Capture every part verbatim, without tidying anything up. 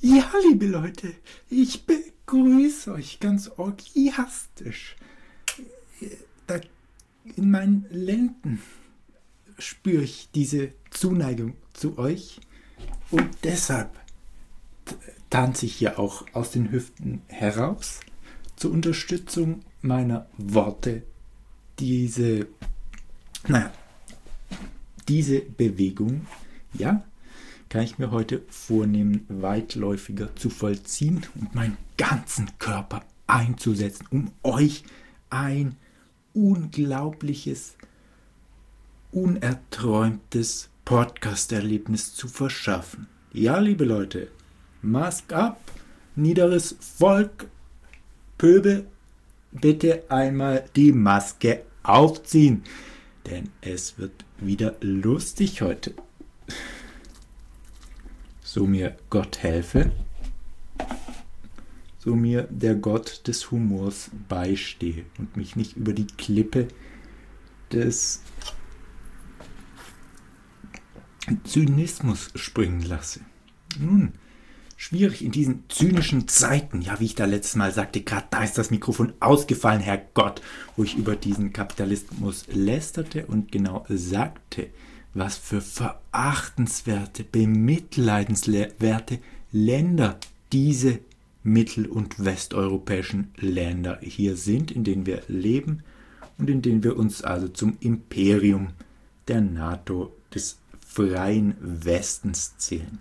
Ja, liebe Leute, ich begrüße euch ganz orgiastisch. Da in meinen Lenden spüre ich diese Zuneigung zu euch und deshalb tanze ich hier auch aus den Hüften heraus zur Unterstützung meiner Worte diese, naja, diese Bewegung, ja, kann ich mir heute vornehmen, weitläufiger zu vollziehen und meinen ganzen Körper einzusetzen, um euch ein unglaubliches, unerträumtes Podcast-Erlebnis zu verschaffen. Ja, liebe Leute, Mask ab, niederes Volk, Pöbel, bitte einmal die Maske aufziehen, denn es wird wieder lustig heute. So mir Gott helfe, so mir der Gott des Humors beistehe und mich nicht über die Klippe des Zynismus springen lasse. Nun, schwierig in diesen zynischen Zeiten, ja, wie ich da letztes Mal sagte, gerade da ist das Mikrofon ausgefallen, Herrgott, wo ich über diesen Kapitalismus lästerte und genau sagte, was für verachtenswerte, bemitleidenswerte Länder diese mittel- und westeuropäischen Länder hier sind, in denen wir leben und in denen wir uns also zum Imperium der NATO des freien Westens zählen.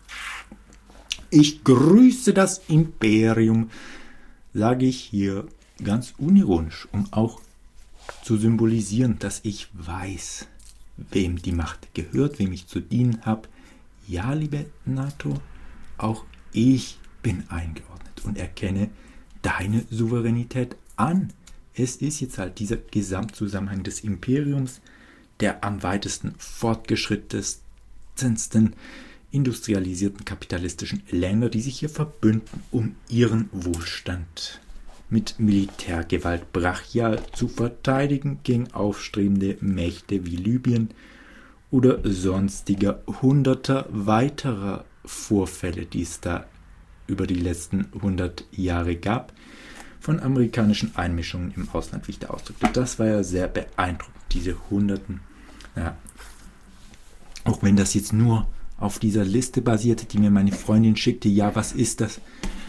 Ich grüße das Imperium, sage ich hier ganz unironisch, um auch zu symbolisieren, dass ich weiß, wem die Macht gehört, wem ich zu dienen habe. Ja, liebe NATO, auch ich bin eingeordnet und erkenne deine Souveränität an. Es ist jetzt halt dieser Gesamtzusammenhang des Imperiums, der am weitesten fortgeschrittensten industrialisierten kapitalistischen Länder, die sich hier verbünden, um ihren Wohlstand mit Militärgewalt brachial zu verteidigen gegen aufstrebende Mächte wie Libyen oder sonstiger hunderter weiterer Vorfälle, die es da über die letzten hundert Jahre gab, von amerikanischen Einmischungen im Ausland, wie ich da ausdrückte. Das war ja sehr beeindruckend, diese hunderten, ja, auch wenn das jetzt nur auf dieser Liste basierte, die mir meine Freundin schickte, ja, was ist das?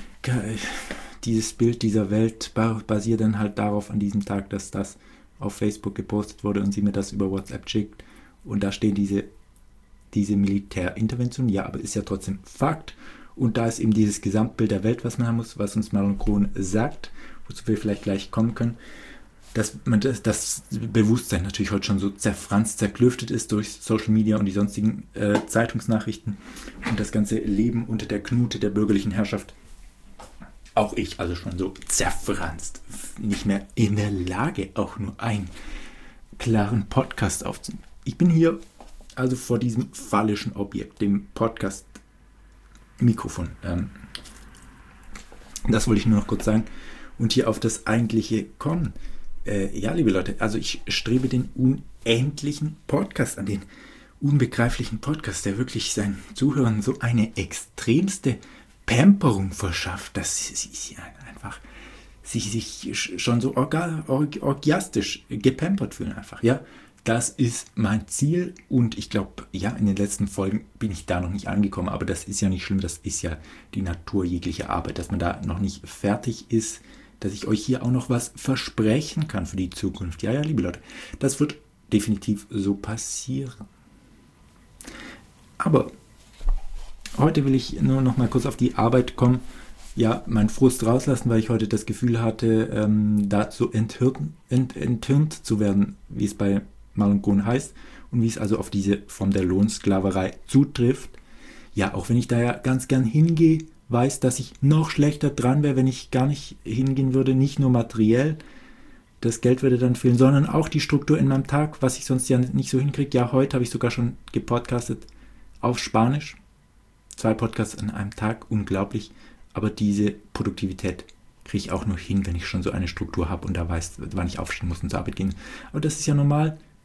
Dieses Bild dieser Welt basiert dann halt darauf an diesem Tag, dass das auf Facebook gepostet wurde und sie mir das über WhatsApp schickt. Und da stehen diese, diese Militärintervention, ja, aber ist ja trotzdem Fakt. Und da ist eben dieses Gesamtbild der Welt, was man haben muss, was uns Marlon Krohn sagt, wozu wir vielleicht gleich kommen können, dass man das, das Bewusstsein natürlich heute schon so zerfranst, zerklüftet ist durch Social Media und die sonstigen äh, Zeitungsnachrichten und das ganze Leben unter der Knute der bürgerlichen Herrschaft. Auch ich also schon so zerfranst, nicht mehr in der Lage, auch nur einen klaren Podcast aufzunehmen. Ich bin hier also vor diesem phallischen Objekt, dem Podcast-Mikrofon. Ähm, das wollte ich nur noch kurz sagen. Und hier auf das Eigentliche kommen. Äh, ja, liebe Leute, also ich strebe den unendlichen Podcast an, den unbegreiflichen Podcast, der wirklich seinen Zuhörern so eine extremste Pamperung verschafft, dass sie sich einfach sie sich schon so orga, org, orgiastisch gepampert fühlen einfach, ja. Das ist mein Ziel und ich glaube, ja, in den letzten Folgen bin ich da noch nicht angekommen, aber das ist ja nicht schlimm, das ist ja die Natur jeglicher Arbeit, dass man da noch nicht fertig ist, dass ich euch hier auch noch was versprechen kann für die Zukunft. Ja, ja, liebe Leute, das wird definitiv so passieren. Aber heute will ich nur noch mal kurz auf die Arbeit kommen. Ja, meinen Frust rauslassen, weil ich heute das Gefühl hatte, ähm, da so enthirnt, ent, enttürmt zu werden, wie es bei Marlon Krohn heißt und wie es also auf diese Form der Lohnsklaverei zutrifft. Ja, auch wenn ich da ja ganz gern hingehe, weiß, dass ich noch schlechter dran wäre, wenn ich gar nicht hingehen würde, nicht nur materiell, das Geld würde dann fehlen, sondern auch die Struktur in meinem Tag, was ich sonst ja nicht so hinkriege. Ja, heute habe ich sogar schon gepodcastet auf Spanisch. Zwei Podcasts an einem Tag, unglaublich. Aber diese Produktivität kriege ich auch nur hin, wenn ich schon so eine Struktur habe und da weiß, wann ich aufstehen muss und zur Arbeit gehen. Aber das ist ja normal.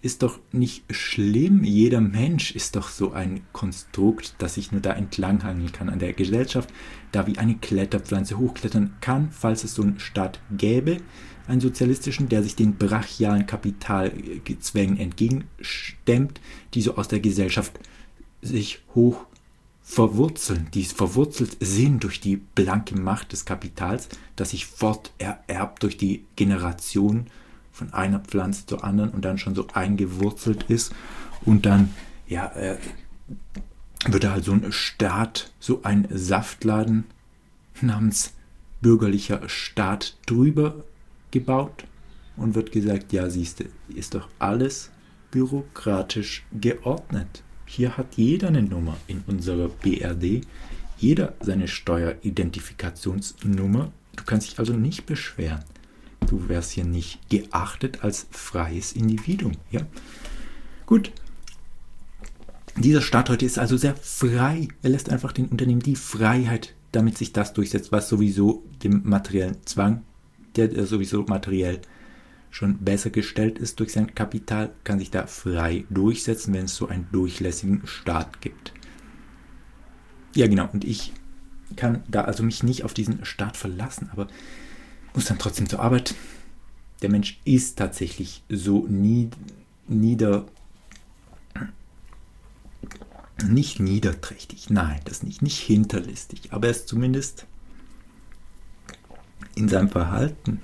ist doch nicht schlimm. Jeder Mensch ist doch so ein Konstrukt, das sich nur da entlanghangeln kann an der Gesellschaft, da wie eine Kletterpflanze hochklettern kann, falls es so einen Staat gäbe, einen sozialistischen, der sich den brachialen Kapitalzwängen entgegenstemmt, die so aus der Gesellschaft sich hoch verwurzeln, die verwurzelt sind durch die blanke Macht des Kapitals, das sich fortererbt durch die Generation von einer Pflanze zur anderen und dann schon so eingewurzelt ist und dann ja, äh, wird da halt so ein Staat, so ein Saftladen namens bürgerlicher Staat drüber gebaut und wird gesagt, ja siehste, ist doch alles bürokratisch geordnet. Hier hat jeder eine Nummer in unserer B R D, jeder seine Steueridentifikationsnummer. Du kannst dich also nicht beschweren. Du wärst hier nicht geachtet als freies Individuum. Ja? Gut. Dieser Staat heute ist also sehr frei. Er lässt einfach den Unternehmen die Freiheit, damit sich das durchsetzt, was sowieso dem materiellen Zwang, der sowieso materiell schon besser gestellt ist durch sein Kapital, kann sich da frei durchsetzen, wenn es so einen durchlässigen Staat gibt. Ja, genau. Und ich kann da also mich nicht auf diesen Staat verlassen, aber muss dann trotzdem zur Arbeit. Der Mensch ist tatsächlich so nied, nieder, nicht niederträchtig, nein, das nicht, nicht hinterlistig, aber er ist zumindest in seinem Verhalten,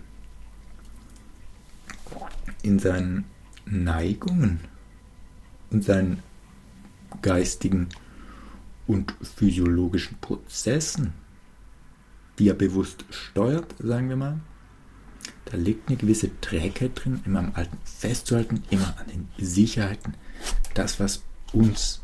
in seinen Neigungen und seinen geistigen und physiologischen Prozessen, die er bewusst steuert, sagen wir mal, da liegt eine gewisse Trägheit drin, immer am Alten festzuhalten, immer an den Sicherheiten. Das, was uns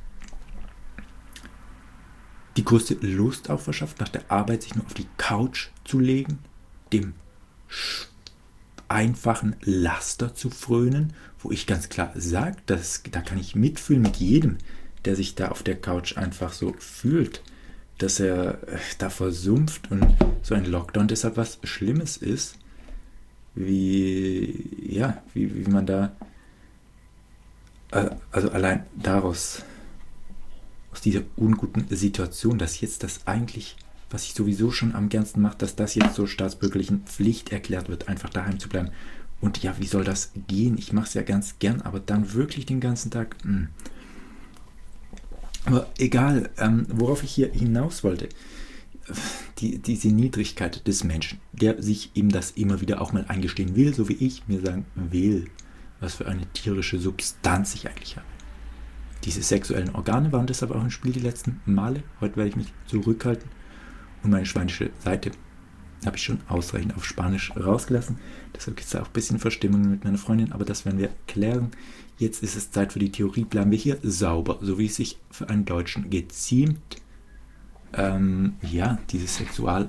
die größte Lust auch verschafft, nach der Arbeit sich nur auf die Couch zu legen, dem einfachen Laster zu frönen, wo ich ganz klar sage, dass, da kann ich mitfühlen mit jedem, der sich da auf der Couch einfach so fühlt, dass er da versumpft und so ein Lockdown deshalb was Schlimmes ist, wie, ja, wie, wie man da, also allein daraus, aus dieser unguten Situation, dass jetzt das eigentlich, was ich sowieso schon am gernsten mache, dass das jetzt zur staatsbürgerlichen Pflicht erklärt wird, einfach daheim zu bleiben. Und ja, wie soll das gehen? Ich mache es ja ganz gern, aber dann wirklich den ganzen Tag, mh. Aber egal, ähm, worauf ich hier hinaus wollte, die, diese Niedrigkeit des Menschen, der sich eben das immer wieder auch mal eingestehen will, so wie ich mir sagen will, was für eine tierische Substanz ich eigentlich habe. Diese sexuellen Organe waren deshalb auch im Spiel die letzten Male. Heute werde ich mich zurückhalten und meine schweinische Seite habe ich schon ausreichend auf Spanisch rausgelassen. Deshalb gibt es da auch ein bisschen Verstimmung mit meiner Freundin, aber das werden wir klären. Jetzt ist es Zeit für die Theorie. Bleiben wir hier sauber, so wie es sich für einen Deutschen geziemt. Ähm, ja, diese Sexualdinge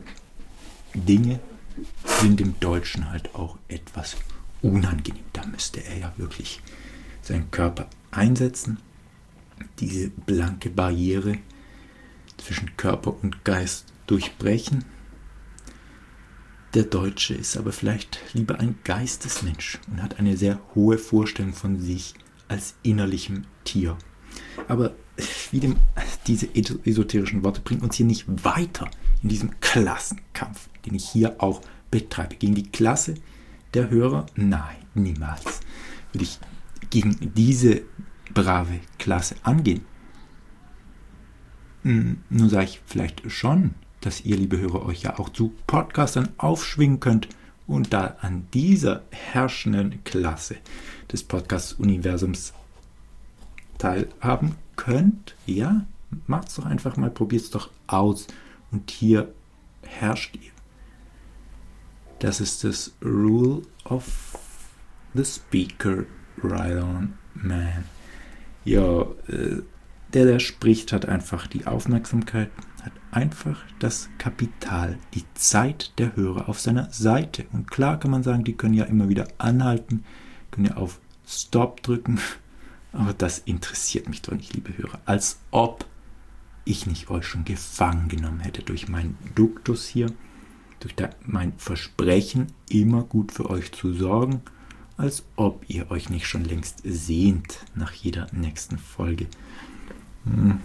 sind dem Deutschen halt auch etwas unangenehm. Da müsste er ja wirklich seinen Körper einsetzen, diese blanke Barriere zwischen Körper und Geist durchbrechen. Der Deutsche ist aber vielleicht lieber ein Geistesmensch und hat eine sehr hohe Vorstellung von sich als innerlichem Tier. Aber wie dem, diese esoterischen Worte bringen uns hier nicht weiter in diesem Klassenkampf, den ich hier auch betreibe. Gegen die Klasse der Hörer? Nein, niemals würde ich gegen diese brave Klasse angehen. Nun sage ich vielleicht schon, dass ihr, liebe Hörer, euch ja auch zu Podcastern aufschwingen könnt und da an dieser herrschenden Klasse des Podcast-Universums teilhaben könnt. Ja, macht's doch einfach mal, probiert's doch aus. Und hier herrscht ihr. Das ist das Rule of the Speaker, right on, man. Ja, äh, der, der spricht, hat einfach die Aufmerksamkeit, hat einfach das Kapital, die Zeit der Hörer auf seiner Seite. Und klar kann man sagen, die können ja immer wieder anhalten, können ja auf Stop drücken, aber das interessiert mich doch nicht, liebe Hörer. Als ob ich nicht euch schon gefangen genommen hätte durch meinen Duktus hier, durch mein Versprechen, immer gut für euch zu sorgen als ob ihr euch nicht schon längst sehnt nach jeder nächsten Folge. Hm.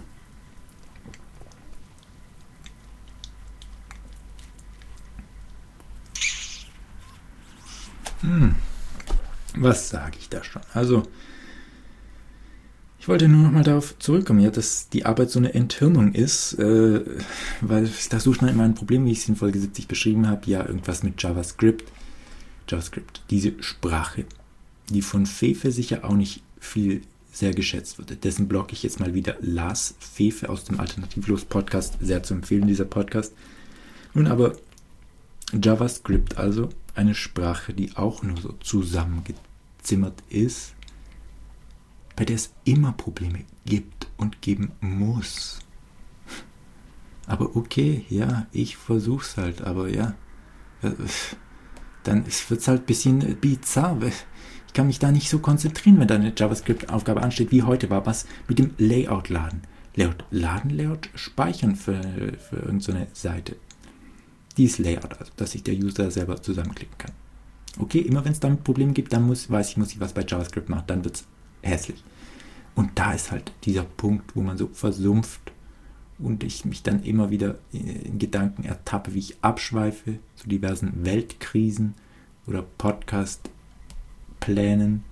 Hm. Was sage ich da schon? Also, ich wollte nur noch mal darauf zurückkommen, ja, dass die Arbeit so eine Enthirnung ist, äh, weil da sucht man immer ein Problem, wie ich es in Folge siebzig beschrieben habe, ja, irgendwas mit JavaScript. JavaScript, diese Sprache, die von Fefe sicher auch nicht viel sehr geschätzt wird. Dessen Blog ich jetzt mal wieder Lars Fefe aus dem Alternativlos-Podcast, sehr zu empfehlen, dieser Podcast. Nun aber JavaScript, also eine Sprache, die auch nur so zusammengezimmert ist, bei der es immer Probleme gibt und geben muss. Aber okay, ja, ich versuch's halt, aber ja, dann wird es halt ein bisschen bizarr. Ich kann mich da nicht so konzentrieren, wenn da eine JavaScript-Aufgabe ansteht, wie heute war, was mit dem Layout laden. Layout laden, Layout speichern für, für irgendeine Seite. Dieses Layout, also dass sich der User selber zusammenklicken kann. Okay, immer wenn es damit Probleme gibt, dann muss, weiß ich, muss ich was bei JavaScript machen, dann wird es hässlich. Und da ist halt dieser Punkt, wo man so versumpft und ich mich dann immer wieder in Gedanken ertappe, wie ich abschweife zu diversen Weltkrisen oder Podcast-Plänen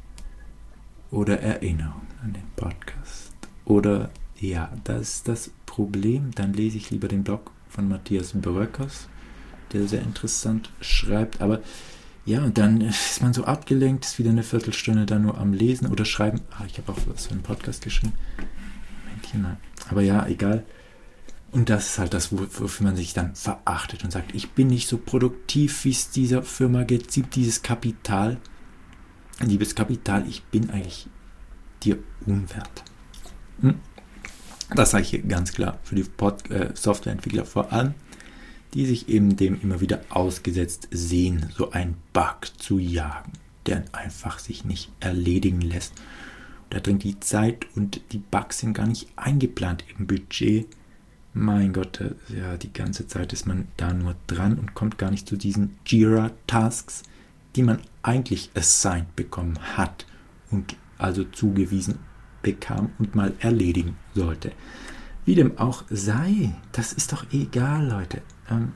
oder Erinnerungen an den Podcast. Oder ja, das ist das Problem. Dann lese ich lieber den Blog von Matthias Bröckers, der sehr interessant schreibt. Aber ja, und dann ist man so abgelenkt, ist wieder eine Viertelstunde da nur am Lesen oder Schreiben. Ah, ich habe auch was für einen Podcast geschrieben. Momentchen mal. Aber ja, egal. Und das ist halt das, wofür man sich dann verachtet und sagt, ich bin nicht so produktiv, wie es dieser Firma geht, sieht dieses Kapital. Liebes Kapital, ich bin eigentlich dir unwert. Hm? Das sage ich hier ganz klar für die Pod- äh, Softwareentwickler vor allem, die sich eben dem immer wieder ausgesetzt sehen, so einen Bug zu jagen, der einfach sich nicht erledigen lässt. Da dringt die Zeit und die Bugs sind gar nicht eingeplant im Budget. Mein Gott, ja, die ganze Zeit ist man da nur dran und kommt gar nicht zu diesen Jira-Tasks, die man eigentlich assigned bekommen hat und also zugewiesen bekam und mal erledigen sollte. Wie dem auch sei, das ist doch egal, Leute. Ähm,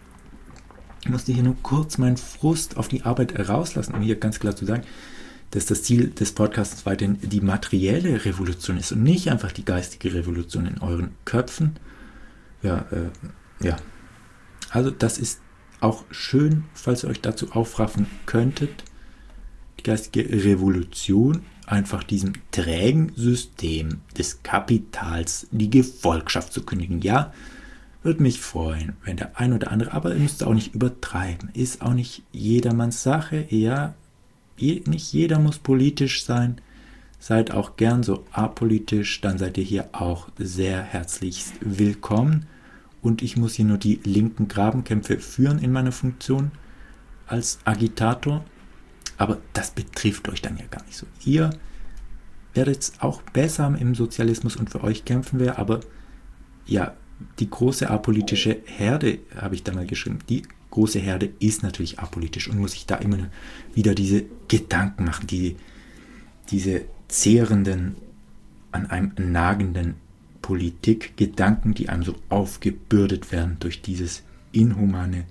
ich musste hier nur kurz meinen Frust auf die Arbeit rauslassen, um hier ganz klar zu sagen, dass das Ziel des Podcasts weiterhin die materielle Revolution ist und nicht einfach die geistige Revolution in euren Köpfen. Ja, äh, ja. Also das ist auch schön, falls ihr euch dazu aufraffen könntet, die geistige Revolution, einfach diesem trägen System des Kapitals die Gefolgschaft zu kündigen. Ja, würde mich freuen, wenn der ein oder andere, aber ihr müsst auch nicht übertreiben. Ist auch nicht jedermanns Sache. Ja, je, nicht jeder muss politisch sein. Seid auch gern so apolitisch, dann seid ihr hier auch sehr herzlichst willkommen. Und ich muss hier nur die linken Grabenkämpfe führen in meiner Funktion als Agitator. Aber das betrifft euch dann ja gar nicht so. Ihr werdet auch besser im Sozialismus und für euch kämpfen wir, aber ja, die große apolitische Herde, habe ich da mal geschrieben, die große Herde ist natürlich apolitisch und muss sich da immer wieder diese Gedanken machen, die, diese zehrenden, an einem nagenden Politikgedanken, die einem so aufgebürdet werden durch dieses inhumane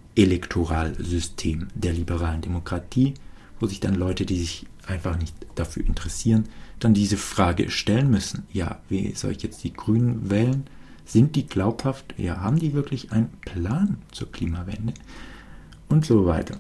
Elektoralsystem der liberalen Demokratie, wo sich dann Leute, die sich einfach nicht dafür interessieren, dann diese Frage stellen müssen. Ja, wie soll ich jetzt die Grünen wählen? Sind die glaubhaft? Ja, haben die wirklich einen Plan zur Klimawende? Und so weiter.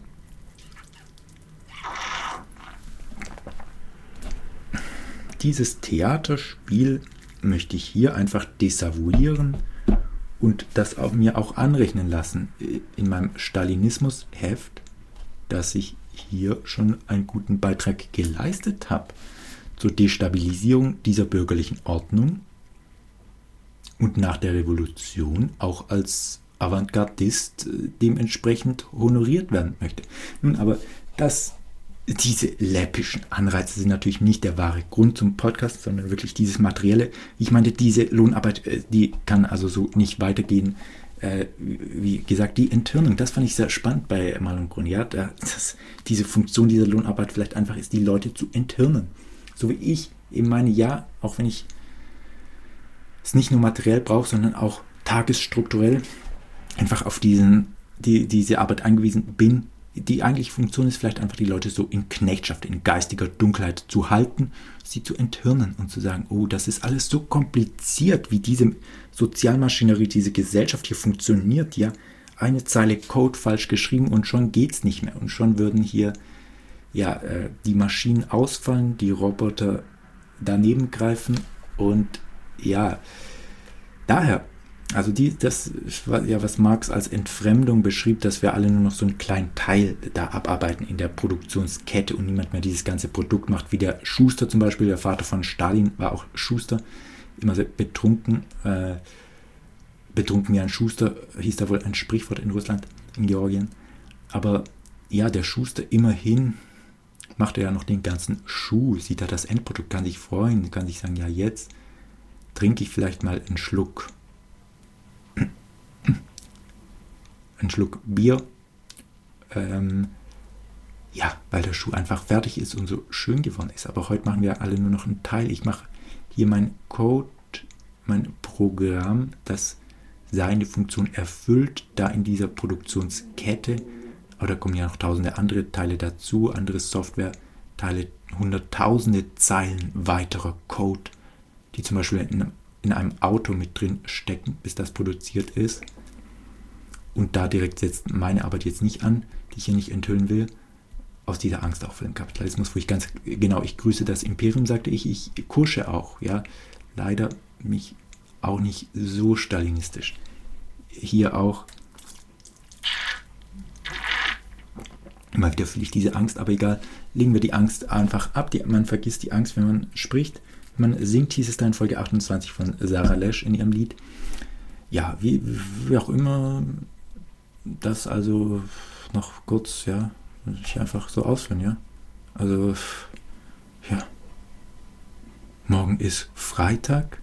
Dieses Theaterspiel möchte ich hier einfach desavouieren und das auch mir auch anrechnen lassen in meinem Stalinismus-Heft, dass ich hier schon einen guten Beitrag geleistet habe zur Destabilisierung dieser bürgerlichen Ordnung und nach der Revolution auch als Avantgardist dementsprechend honoriert werden möchte. Nun, aber das diese läppischen Anreize sind natürlich nicht der wahre Grund zum Podcast, sondern wirklich dieses Materielle. Ich meine, diese Lohnarbeit, die kann also so nicht weitergehen. Äh, wie gesagt, die Enthirnung, das fand ich sehr spannend bei Marlon Grün. Ja, dass diese Funktion dieser Lohnarbeit vielleicht einfach ist, die Leute zu enthirnen. So wie ich eben meine, ja, auch wenn ich es nicht nur materiell brauche, sondern auch tagesstrukturell einfach auf diesen, die, diese Arbeit angewiesen bin. Die eigentliche Funktion ist vielleicht einfach, die Leute so in Knechtschaft, in geistiger Dunkelheit zu halten, sie zu enthirnen und zu sagen, oh, das ist alles so kompliziert, wie diese Sozialmaschinerie, diese Gesellschaft hier funktioniert. Ja, eine Zeile Code falsch geschrieben und schon geht's nicht mehr. Und schon würden hier ja, äh, die Maschinen ausfallen, die Roboter daneben greifen und ja, daher, also die, das, ja, was Marx als Entfremdung beschrieb, dass wir alle nur noch so einen kleinen Teil da abarbeiten in der Produktionskette und niemand mehr dieses ganze Produkt macht, wie der Schuster zum Beispiel, der Vater von Stalin war auch Schuster, immer sehr betrunken, äh, betrunken wie ein Schuster, hieß da wohl ein Sprichwort in Russland, in Georgien, aber ja, der Schuster immerhin macht er ja noch den ganzen Schuh, sieht er das Endprodukt, kann sich freuen, kann sich sagen, ja, jetzt trinke ich vielleicht mal einen Schluck einen Schluck Bier, ähm, ja, weil der Schuh einfach fertig ist und so schön geworden ist. Aber heute machen wir alle nur noch einen Teil. Ich mache hier mein Code, mein Programm, das seine Funktion erfüllt, da in dieser Produktionskette, aber da kommen ja noch tausende andere Teile dazu, andere Software-Teile, hunderttausende Zeilen weiterer Code, die zum Beispiel in, in einem Auto mit drin stecken, bis das produziert ist. Und da direkt setzt meine Arbeit jetzt nicht an, die ich hier nicht enthüllen will, aus dieser Angst auch vor dem Kapitalismus, wo ich ganz genau, ich grüße das Imperium, sagte ich, ich kusche auch, ja, leider mich auch nicht so stalinistisch. Hier auch, immer wieder fühle ich diese Angst, aber egal, legen wir die Angst einfach ab, die, man vergisst die Angst, wenn man spricht, man singt, hieß es da in Folge achtundzwanzig von Sarah Lesch in ihrem Lied, ja, wie, wie auch immer, das also noch kurz, ja, ich einfach so ausführen, ja. Also, ja. Morgen ist Freitag,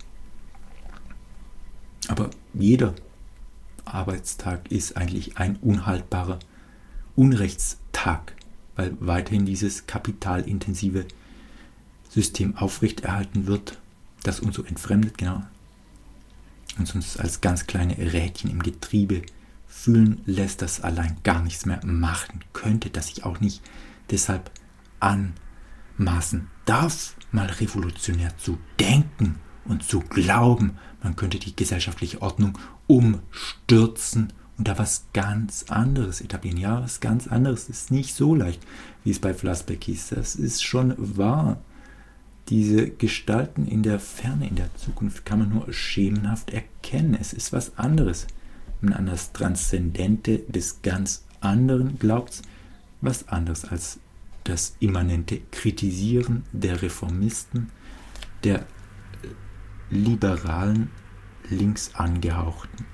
aber jeder Arbeitstag ist eigentlich ein unhaltbarer Unrechtstag, weil weiterhin dieses kapitalintensive System aufrechterhalten wird, das uns so entfremdet, genau, und uns als ganz kleine Rädchen im Getriebe fühlen lässt, das allein gar nichts mehr machen könnte, dass ich auch nicht deshalb anmaßen darf, mal revolutionär zu denken und zu glauben, man könnte die gesellschaftliche Ordnung umstürzen und da was ganz anderes etablieren. Ja, was ganz anderes ist nicht so leicht, wie es bei Flassbeck hieß. Das ist schon wahr. Diese Gestalten in der Ferne, in der Zukunft, kann man nur schemenhaft erkennen. Es ist was anderes. Wenn man an das Transzendente des ganz anderen glaubt, was anderes als das immanente Kritisieren der Reformisten, der liberalen, links angehauchten.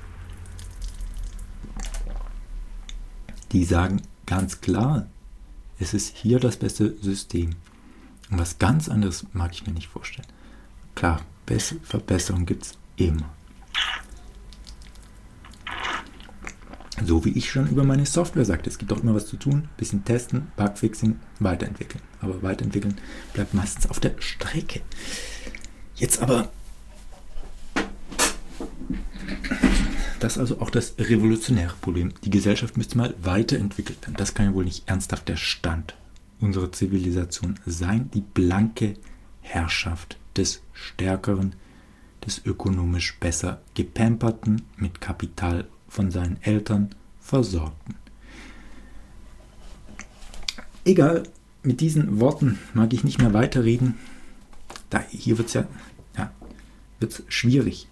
Die sagen ganz klar, es ist hier das beste System. Und was ganz anderes mag ich mir nicht vorstellen. Klar, Verbesserungen gibt es immer. So wie ich schon über meine Software sagte, es gibt auch immer was zu tun, bisschen testen, Bugfixing, weiterentwickeln. Aber weiterentwickeln bleibt meistens auf der Strecke. Jetzt aber, das ist also auch das revolutionäre Problem. Die Gesellschaft müsste mal weiterentwickelt werden. Das kann ja wohl nicht ernsthaft der Stand unserer Zivilisation sein. Die blanke Herrschaft des Stärkeren, des ökonomisch besser gepamperten, mit Kapital von seinen Eltern versorgten. Egal, mit diesen Worten mag ich nicht mehr weiterreden. Da, hier wird es ja, ja wird's schwierig.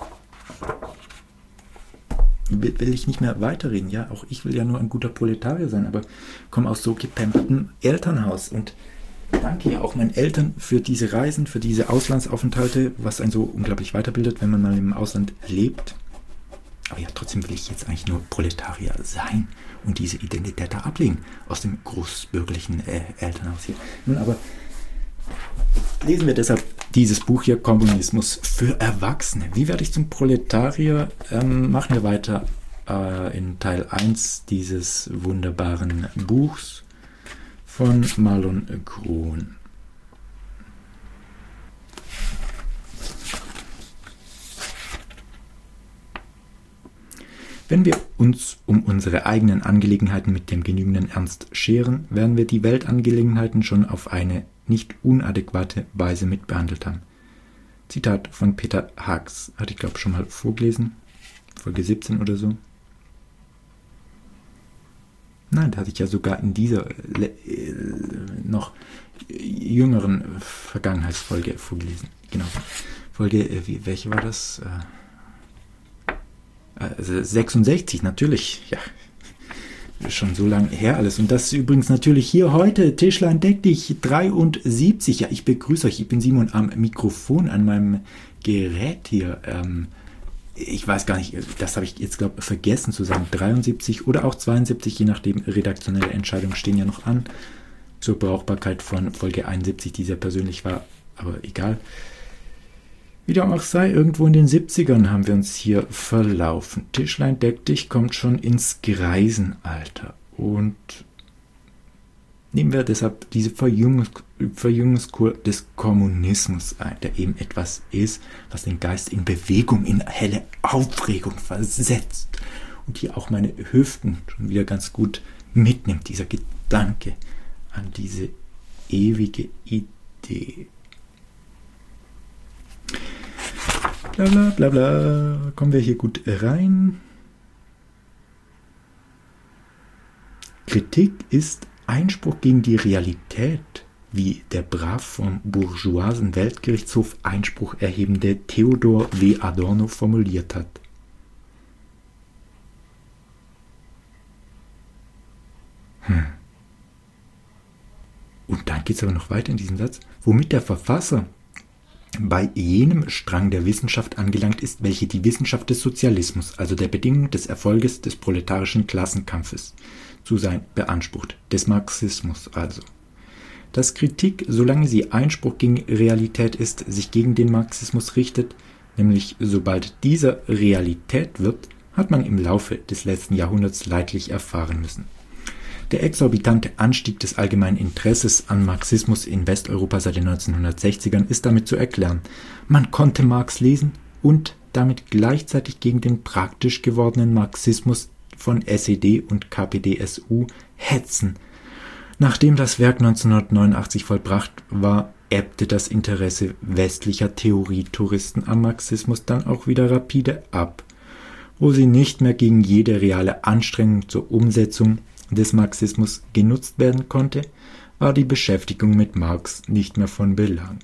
Will, will ich nicht mehr weiterreden. Ja, auch ich will ja nur ein guter Proletarier sein, aber komme aus so gepampertem Elternhaus und danke ja auch meinen Eltern für diese Reisen, für diese Auslandsaufenthalte, was einen so unglaublich weiterbildet, wenn man mal im Ausland lebt. Aber ja, trotzdem will ich jetzt eigentlich nur Proletarier sein und diese Identität da ablegen aus dem großbürgerlichen äh, Elternhaus hier. Nun aber lesen wir deshalb dieses Buch hier, Kommunismus für Erwachsene. Wie werde ich zum Proletarier? Ähm, machen wir weiter äh, in Teil eins dieses wunderbaren Buchs von Marlon Grohn. Wenn wir uns um unsere eigenen Angelegenheiten mit dem genügenden Ernst scheren, werden wir die Weltangelegenheiten schon auf eine nicht unadäquate Weise mitbehandelt haben. Zitat von Peter Haags. Hatte ich, glaube ich, schon mal vorgelesen. Folge siebzehn oder so. Nein, da hatte ich ja sogar in dieser äh, noch jüngeren Vergangenheitsfolge vorgelesen. Genau. Folge, äh, wie, welche war das? Äh, Also sechsundsechzig, natürlich, ja, schon so lange her alles. Und das ist übrigens natürlich hier heute, Tischlein deck dich, dreiundsiebzig. Ja, ich begrüße euch, ich bin Simon am Mikrofon an meinem Gerät hier. Ähm, ich weiß gar nicht, das habe ich jetzt, glaube ich, vergessen zu sagen, dreiundsiebzig oder auch zweiundsiebzig, je nachdem, redaktionelle Entscheidungen stehen ja noch an. Zur Brauchbarkeit von Folge einundsiebzig, die sehr persönlich war, aber egal. Wie dem auch sei, irgendwo in den siebzigern haben wir uns hier verlaufen. Tischlein deck dich kommt schon ins Greisenalter. Und nehmen wir deshalb diese Verjüngungs Verjüngungskur des Kommunismus ein, der eben etwas ist, was den Geist in Bewegung, in helle Aufregung versetzt. Und hier auch meine Hüften schon wieder ganz gut mitnimmt, dieser Gedanke an diese ewige Idee. Bla bla bla bla. Kommen wir hier gut rein. Kritik ist Einspruch gegen die Realität, wie der brav vom bourgeoisen Weltgerichtshof Einspruch erhebende Theodor W. Adorno formuliert hat. Hm. Und dann geht es aber noch weiter in diesem Satz, womit der Verfasser bei jenem Strang der Wissenschaft angelangt ist, welche die Wissenschaft des Sozialismus, also der Bedingung des Erfolges des proletarischen Klassenkampfes, zu sein beansprucht, des Marxismus also. Dass Kritik, solange sie Einspruch gegen Realität ist, sich gegen den Marxismus richtet, nämlich sobald dieser Realität wird, hat man im Laufe des letzten Jahrhunderts leidlich erfahren müssen. Der exorbitante Anstieg des allgemeinen Interesses an Marxismus in Westeuropa seit den neunzehnhundertsechzigern ist damit zu erklären. Man konnte Marx lesen und damit gleichzeitig gegen den praktisch gewordenen Marxismus von S E D und K P D S U hetzen. Nachdem das Werk neunzehnhundertneunundachtzig vollbracht war, ebbte das Interesse westlicher Theorietouristen am Marxismus dann auch wieder rapide ab, wo sie nicht mehr gegen jede reale Anstrengung zur Umsetzung des Marxismus genutzt werden konnte, war die Beschäftigung mit Marx nicht mehr von Belang.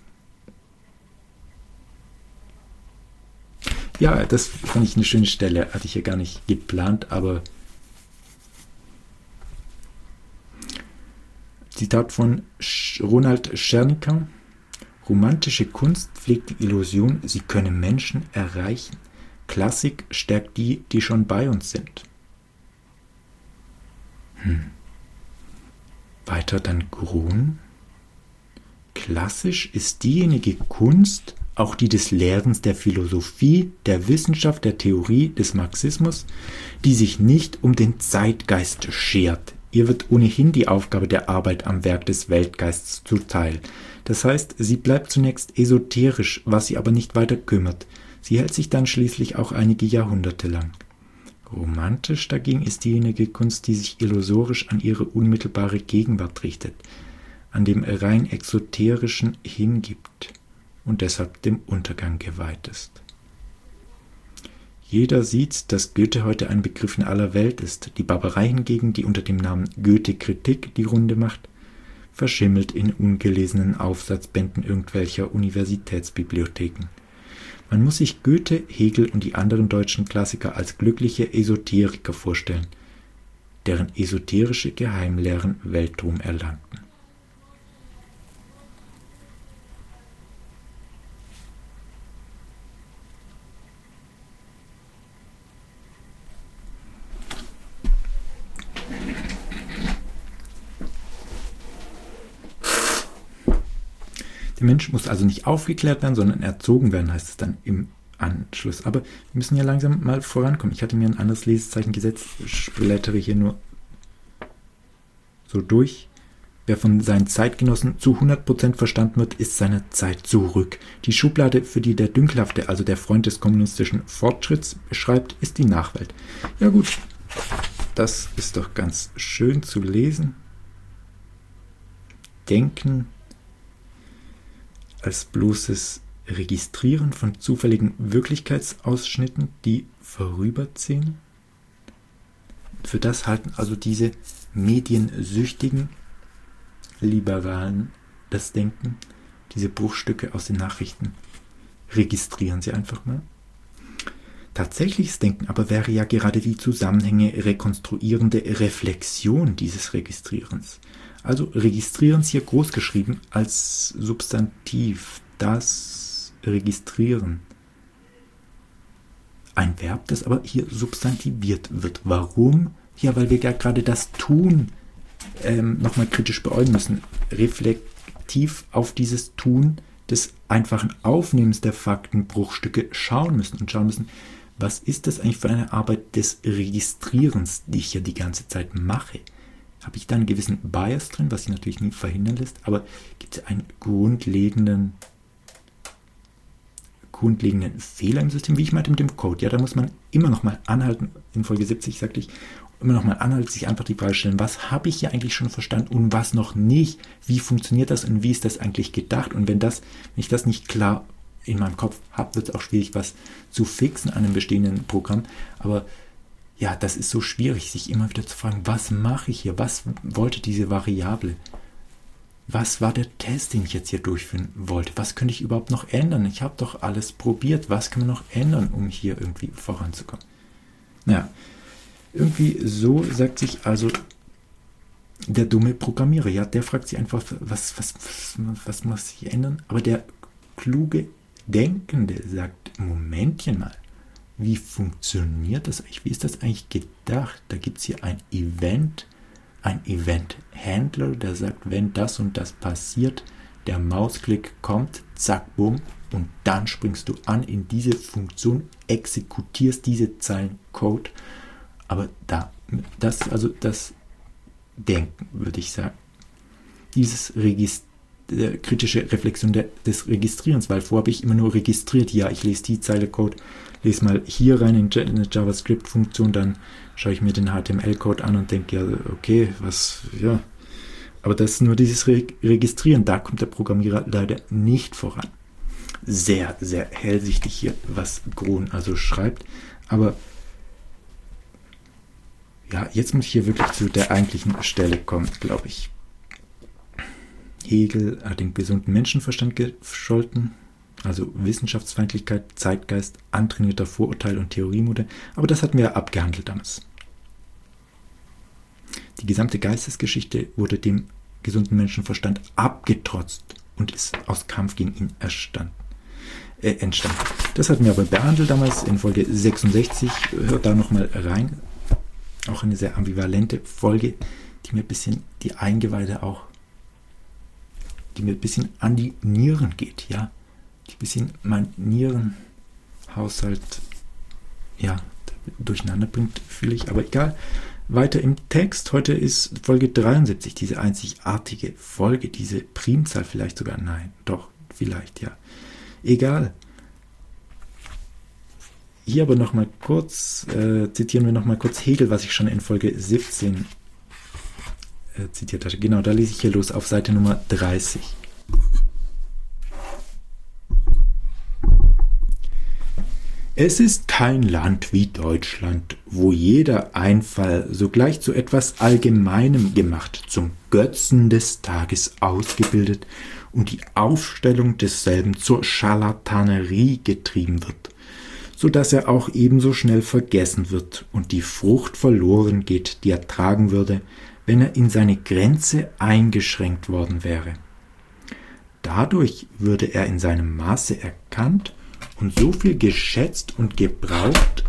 Ja, das fand ich eine schöne Stelle, hatte ich ja gar nicht geplant, aber Zitat von Ronald Schernicker: Romantische Kunst pflegt die Illusion, sie könne Menschen erreichen. Klassik stärkt die, die schon bei uns sind. Hm. Weiter dann Grohn. Klassisch ist diejenige Kunst, auch die des Lehrens der Philosophie, der Wissenschaft, der Theorie, des Marxismus, die sich nicht um den Zeitgeist schert. Ihr wird ohnehin die Aufgabe der Arbeit am Werk des Weltgeists zuteil. Das heißt, sie bleibt zunächst esoterisch, was sie aber nicht weiter kümmert. Sie hält sich dann schließlich auch einige Jahrhunderte lang. Romantisch dagegen ist diejenige Kunst, die sich illusorisch an ihre unmittelbare Gegenwart richtet, an dem rein Exoterischen hingibt und deshalb dem Untergang geweiht ist. Jeder sieht, dass Goethe heute ein Begriff in aller Welt ist. Die Barbarei hingegen, die unter dem Namen Goethe-Kritik die Runde macht, verschimmelt in ungelesenen Aufsatzbänden irgendwelcher Universitätsbibliotheken. Man muss sich Goethe, Hegel und die anderen deutschen Klassiker als glückliche Esoteriker vorstellen, deren esoterische Geheimlehren Weltruhm erlangten. Der Mensch muss also nicht aufgeklärt werden, sondern erzogen werden, heißt es dann im Anschluss. Aber wir müssen ja langsam mal vorankommen. Ich hatte mir ein anderes Lesezeichen gesetzt, blättere hier nur so durch. Wer von seinen Zeitgenossen zu hundert Prozent verstanden wird, ist seiner Zeit zurück. Die Schublade, für die der Dünkelhafte, also der Freund des kommunistischen Fortschritts, beschreibt, ist die Nachwelt. Ja gut, das ist doch ganz schön zu lesen. Denken als bloßes Registrieren von zufälligen Wirklichkeitsausschnitten, die vorüberziehen. Für das halten also diese mediensüchtigen Liberalen das Denken, diese Bruchstücke aus den Nachrichten. Registrieren sie einfach mal. Tatsächliches Denken aber wäre ja gerade die Zusammenhänge rekonstruierende Reflexion dieses Registrierens. Also registrieren Sie hier großgeschrieben als Substantiv, das Registrieren. Ein Verb, das aber hier substantiviert wird. Warum? Ja, weil wir ja gerade das Tun ähm, nochmal kritisch beäugen müssen. Reflektiv auf dieses Tun des einfachen Aufnehmens der Faktenbruchstücke schauen müssen und schauen müssen, was ist das eigentlich für eine Arbeit des Registrierens, die ich ja die ganze Zeit mache? Habe ich da einen gewissen Bias drin, was sich natürlich nie verhindern lässt, aber gibt es einen grundlegenden, grundlegenden Fehler im System, wie ich meinte mit dem Code? Ja, da muss man immer noch mal anhalten, in Folge siebzig sagte ich, immer noch mal anhalten, sich einfach die Frage stellen, was habe ich hier eigentlich schon verstanden und was noch nicht? Wie funktioniert das und wie ist das eigentlich gedacht? Und wenn das, wenn ich das nicht klar in meinem Kopf habe, wird es auch schwierig, was zu fixen an einem bestehenden Programm, aber ja, das ist so schwierig, sich immer wieder zu fragen, was mache ich hier? Was wollte diese Variable? Was war der Test, den ich jetzt hier durchführen wollte? Was könnte ich überhaupt noch ändern? Ich habe doch alles probiert. Was kann man noch ändern, um hier irgendwie voranzukommen? Naja, irgendwie so sagt sich also der dumme Programmierer. Ja, der fragt sich einfach, was, was, was, was muss ich ändern? Aber der kluge Denkende sagt, Momentchen mal. Wie funktioniert das eigentlich? Wie ist das eigentlich gedacht? Da gibt es hier ein Event, ein Event-Handler, der sagt, wenn das und das passiert, der Mausklick kommt, zack, bumm, und dann springst du an in diese Funktion, exekutierst diese Zeilen Code. Aber da, das also das Denken, würde ich sagen. Dieses Regist- äh, kritische Reflexion der, des Registrierens, weil vorher habe ich immer nur registriert, ja, ich lese die Zeile Code, lese mal hier rein in eine JavaScript-Funktion, dann schaue ich mir den H T M L-Code an und denke, ja, okay, was, ja. Aber das ist nur dieses Re- Registrieren, da kommt der Programmierer leider nicht voran. Sehr, sehr hellsichtig hier, was Grohn also schreibt. Aber ja, jetzt muss ich hier wirklich zu der eigentlichen Stelle kommen, glaube ich. Hegel hat den gesunden Menschenverstand gescholten. Also Wissenschaftsfeindlichkeit, Zeitgeist, antrainierter Vorurteil und Theoriemodell. Aber das hatten wir ja abgehandelt damals. Die gesamte Geistesgeschichte wurde dem gesunden Menschenverstand abgetrotzt und ist aus Kampf gegen ihn erstanden, äh, entstanden. Das hatten wir aber behandelt damals in Folge sechsundsechzig. Hört da nochmal rein. Auch eine sehr ambivalente Folge, die mir ein bisschen die Eingeweide auch, die mir ein bisschen an die Nieren geht, ja. Ein bisschen mein Nierenhaushalt ja, durcheinander bringt, fühle ich, aber egal. Weiter im Text, heute ist Folge dreiundsiebzig, diese einzigartige Folge, diese Primzahl vielleicht sogar, nein, doch, vielleicht, ja. Egal. Hier aber nochmal kurz, äh, zitieren wir nochmal kurz Hegel, was ich schon in Folge siebzehn äh, zitiert hatte. Genau, da lese ich hier los auf Seite Nummer dreißig. Es ist kein Land wie Deutschland, wo jeder Einfall sogleich zu etwas Allgemeinem gemacht, zum Götzen des Tages ausgebildet und die Aufstellung desselben zur Scharlatanerie getrieben wird, so dass er auch ebenso schnell vergessen wird und die Frucht verloren geht, die er tragen würde, wenn er in seine Grenze eingeschränkt worden wäre. Dadurch würde er in seinem Maße erkannt und so viel geschätzt und gebraucht,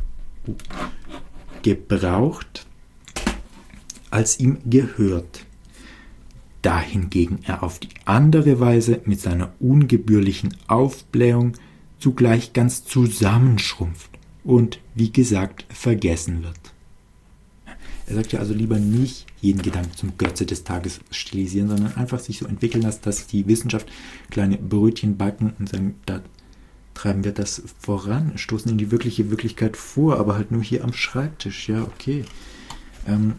gebraucht, als ihm gehört. da hingegen er auf die andere Weise mit seiner ungebührlichen Aufblähung zugleich ganz zusammenschrumpft und, wie gesagt, vergessen wird. Er sagt ja also lieber nicht jeden Gedanken zum Götze des Tages stilisieren, sondern einfach sich so entwickeln lassen, dass die Wissenschaft kleine Brötchen backen und sagen, da treiben wir das voran, stoßen in die wirkliche Wirklichkeit vor, aber halt nur hier am Schreibtisch. Ja, okay. Ähm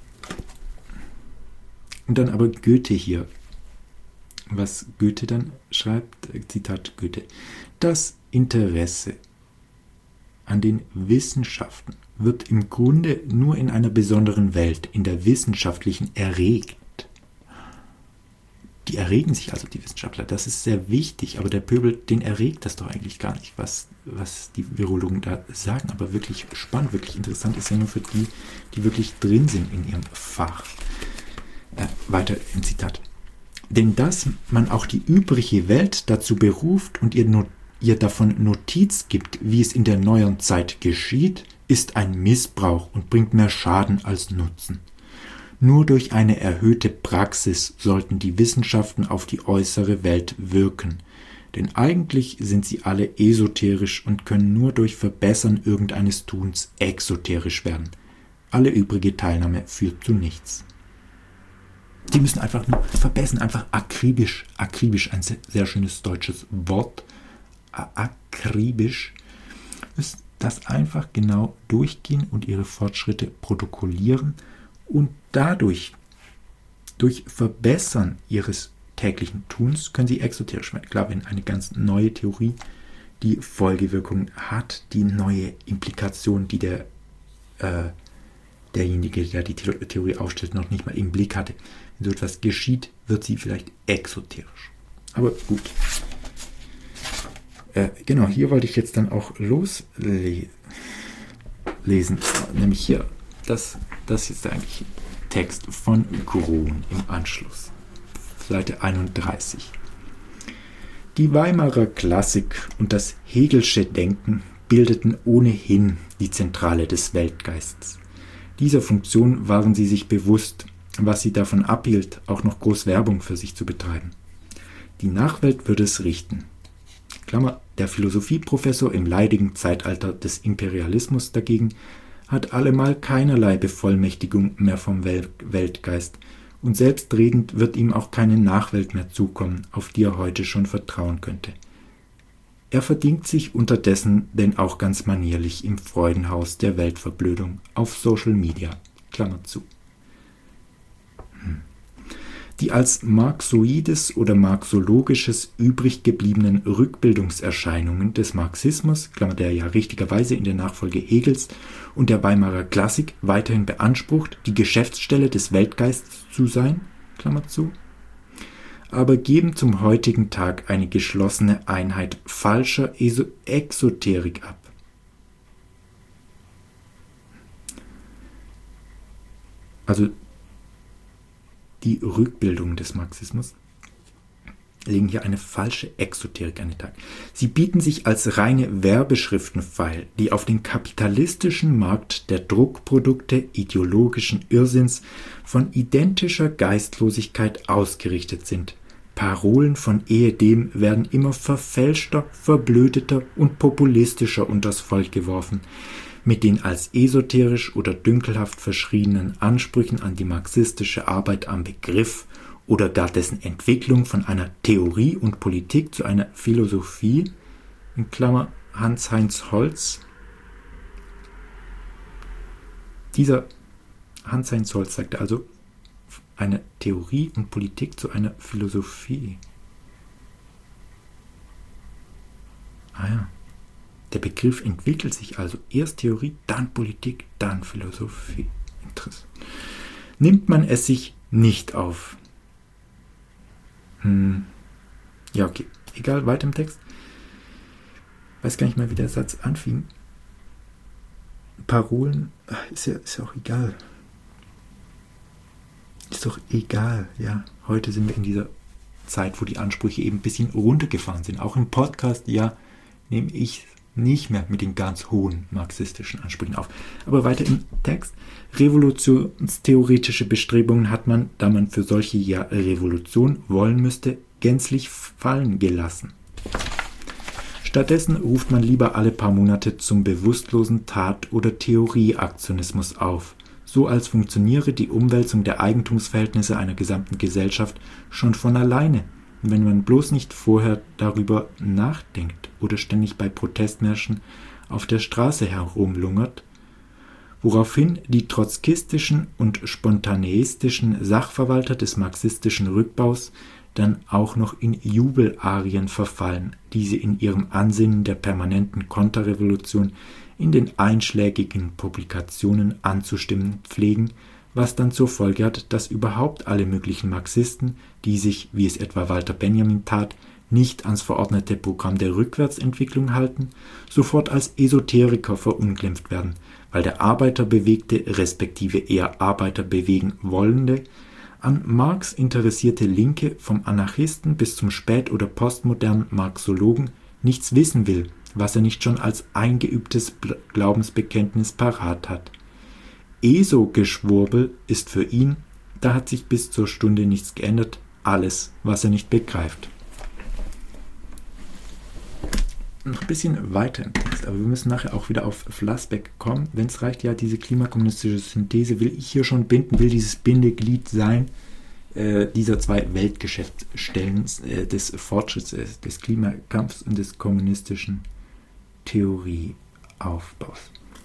und dann aber Goethe hier. Was Goethe dann schreibt, Zitat Goethe: Das Interesse an den Wissenschaften wird im Grunde nur in einer besonderen Welt, in der wissenschaftlichen, erregt. Die erregen sich also, die Wissenschaftler. Das ist sehr wichtig, aber der Pöbel, den erregt das doch eigentlich gar nicht, was, was die Virologen da sagen. Aber wirklich spannend, wirklich interessant ist ja nur für die, die wirklich drin sind in ihrem Fach. Äh, weiter im Zitat. Denn dass man auch die übrige Welt dazu beruft und ihr, not, ihr davon Notiz gibt, wie es in der neueren Zeit geschieht, ist ein Missbrauch und bringt mehr Schaden als Nutzen. Nur durch eine erhöhte Praxis sollten die Wissenschaften auf die äußere Welt wirken, denn eigentlich sind sie alle esoterisch und können nur durch Verbessern irgendeines Tuns exoterisch werden. Alle übrige Teilnahme führt zu nichts. Die müssen einfach nur verbessern, einfach akribisch, akribisch, ein sehr, sehr schönes deutsches Wort, akribisch, ist das einfach genau durchgehen und ihre Fortschritte protokollieren und dadurch, durch Verbessern ihres täglichen Tuns, können sie exoterisch werden. Klar, wenn eine ganz neue Theorie die Folgewirkung hat, die neue Implikation, die der äh, derjenige, der die Theorie aufstellt, noch nicht mal im Blick hatte. Wenn so etwas geschieht, wird sie vielleicht exoterisch. Aber gut. Äh, genau, hier wollte ich jetzt dann auch loslesen. Nämlich hier, das, das ist der eigentliche Text von Grohn im Anschluss. Seite einunddreißig. Die Weimarer Klassik und das Hegelsche Denken bildeten ohnehin die Zentrale des Weltgeists. Dieser Funktion waren sie sich bewusst, was sie davon abhielt, auch noch groß Werbung für sich zu betreiben. Die Nachwelt würde es richten. Klammer, der Philosophieprofessor im leidigen Zeitalter des Imperialismus dagegen hat allemal keinerlei Bevollmächtigung mehr vom Wel- Weltgeist und selbstredend wird ihm auch keine Nachwelt mehr zukommen, auf die er heute schon vertrauen könnte. Er verdingt sich unterdessen denn auch ganz manierlich im Freudenhaus der Weltverblödung auf Social Media. Klammer zu. Hm. Die als marxoides oder marxologisches übrig gebliebenen Rückbildungserscheinungen des Marxismus, Klammer, der ja richtigerweise in der Nachfolge Hegels und der Weimarer Klassik weiterhin beansprucht, die Geschäftsstelle des Weltgeists zu sein, Klammer zu, aber geben zum heutigen Tag eine geschlossene Einheit falscher Eso- Exoterik ab. Also die Rückbildung des Marxismus legen hier eine falsche Exoterik an den Tag. Sie bieten sich als reine Werbeschriften feil, die auf den kapitalistischen Markt der Druckprodukte ideologischen Irrsinns von identischer Geistlosigkeit ausgerichtet sind. Parolen von ehedem werden immer verfälschter, verblödeter und populistischer unters Volk geworfen, mit den als esoterisch oder dünkelhaft verschriebenen Ansprüchen an die marxistische Arbeit am Begriff oder gar dessen Entwicklung von einer Theorie und Politik zu einer Philosophie, in Klammer Hans-Heinz Holz. Dieser Hans-Heinz Holz sagte also, eine Theorie und Politik zu einer Philosophie. Ah ja. Der Begriff entwickelt sich also erst Theorie, dann Politik, dann Philosophie. Interessant. Nimmt man es sich nicht auf. Hm. Ja, okay. Egal, weiter im Text. Weiß gar nicht mehr, wie der Satz anfing. Parolen, ist ja, ist ja auch egal. Ist doch egal, ja. Heute sind wir in dieser Zeit, wo die Ansprüche eben ein bisschen runtergefahren sind. Auch im Podcast, ja, nehme ich nicht mehr mit den ganz hohen marxistischen Ansprüchen auf. Aber weiter im Text. Revolutionstheoretische Bestrebungen hat man, da man für solche ja Revolution wollen müsste, gänzlich fallen gelassen. Stattdessen ruft man lieber alle paar Monate zum bewusstlosen Tat- oder Theorieaktionismus auf, so als funktioniere die Umwälzung der Eigentumsverhältnisse einer gesamten Gesellschaft schon von alleine, wenn man bloß nicht vorher darüber nachdenkt oder ständig bei Protestmärschen auf der Straße herumlungert, woraufhin die trotzkistischen und spontaneistischen Sachverwalter des marxistischen Rückbaus dann auch noch in Jubelarien verfallen, die sie in ihrem Ansinnen der permanenten Konterrevolution in den einschlägigen Publikationen anzustimmen pflegen, was dann zur Folge hat, dass überhaupt alle möglichen Marxisten, die sich, wie es etwa Walter Benjamin tat, nicht ans verordnete Programm der Rückwärtsentwicklung halten, sofort als Esoteriker verunglimpft werden, weil der Arbeiterbewegte respektive eher Arbeiter bewegen wollende, an Marx interessierte Linke vom Anarchisten bis zum spät- oder postmodernen Marxologen nichts wissen will, was er nicht schon als eingeübtes Glaubensbekenntnis parat hat. E S O-Geschwurbel ist für ihn, da hat sich bis zur Stunde nichts geändert, alles, was er nicht begreift. Noch ein bisschen weiter im Text, aber wir müssen nachher auch wieder auf Flassbeck kommen. Wenn es reicht, ja, diese klimakommunistische Synthese will ich hier schon binden, will dieses Bindeglied sein, äh, dieser zwei Weltgeschäftsstellen äh, des Fortschritts, äh, des Klimakampfs und des kommunistischen Theorieaufbaus.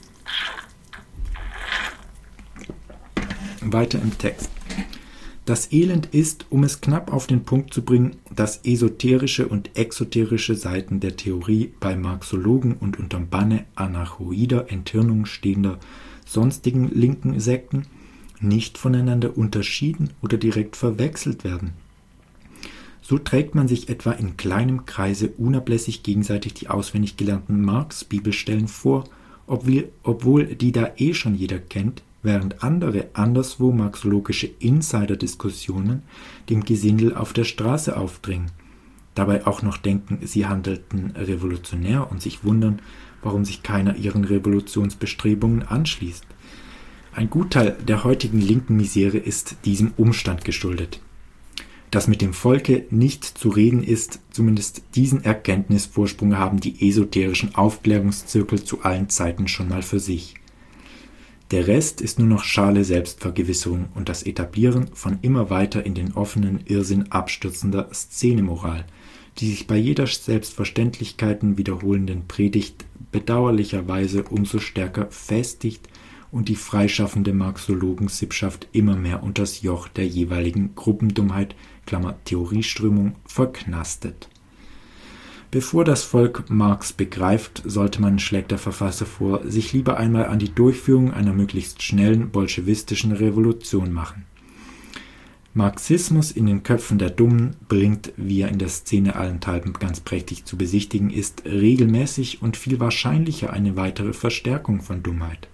Weiter im Text. Das Elend ist, um es knapp auf den Punkt zu bringen, dass esoterische und exoterische Seiten der Theorie bei Marxologen und unterm Banne anarchoider Enthirnung stehender sonstigen linken Sekten nicht voneinander unterschieden oder direkt verwechselt werden. So trägt man sich etwa in kleinem Kreise unablässig gegenseitig die auswendig gelernten Marx-Bibelstellen vor, obwohl die da eh schon jeder kennt, während andere anderswo marxologische Insider-Diskussionen dem Gesindel auf der Straße aufdringen, dabei auch noch denken, sie handelten revolutionär und sich wundern, warum sich keiner ihren Revolutionsbestrebungen anschließt. Ein Gutteil der heutigen linken Misere ist diesem Umstand geschuldet. Dass mit dem Volke nicht zu reden ist, zumindest diesen Erkenntnisvorsprung haben die esoterischen Aufklärungszirkel zu allen Zeiten schon mal für sich. Der Rest ist nur noch schale Selbstvergewisserung und das Etablieren von immer weiter in den offenen Irrsinn abstürzender Szenemoral, die sich bei jeder Selbstverständlichkeiten wiederholenden Predigt bedauerlicherweise umso stärker festigt und die freischaffende Marxologen-Sippschaft immer mehr unters Joch der jeweiligen Gruppendummheit, Klammer Theorieströmung, verknastet. Bevor das Volk Marx begreift, sollte man, schlägt der Verfasser vor, sich lieber einmal an die Durchführung einer möglichst schnellen bolschewistischen Revolution machen. Marxismus in den Köpfen der Dummen bringt, wie er in der Szene allenthalben ganz prächtig zu besichtigen ist, regelmäßig und viel wahrscheinlicher eine weitere Verstärkung von Dummheit.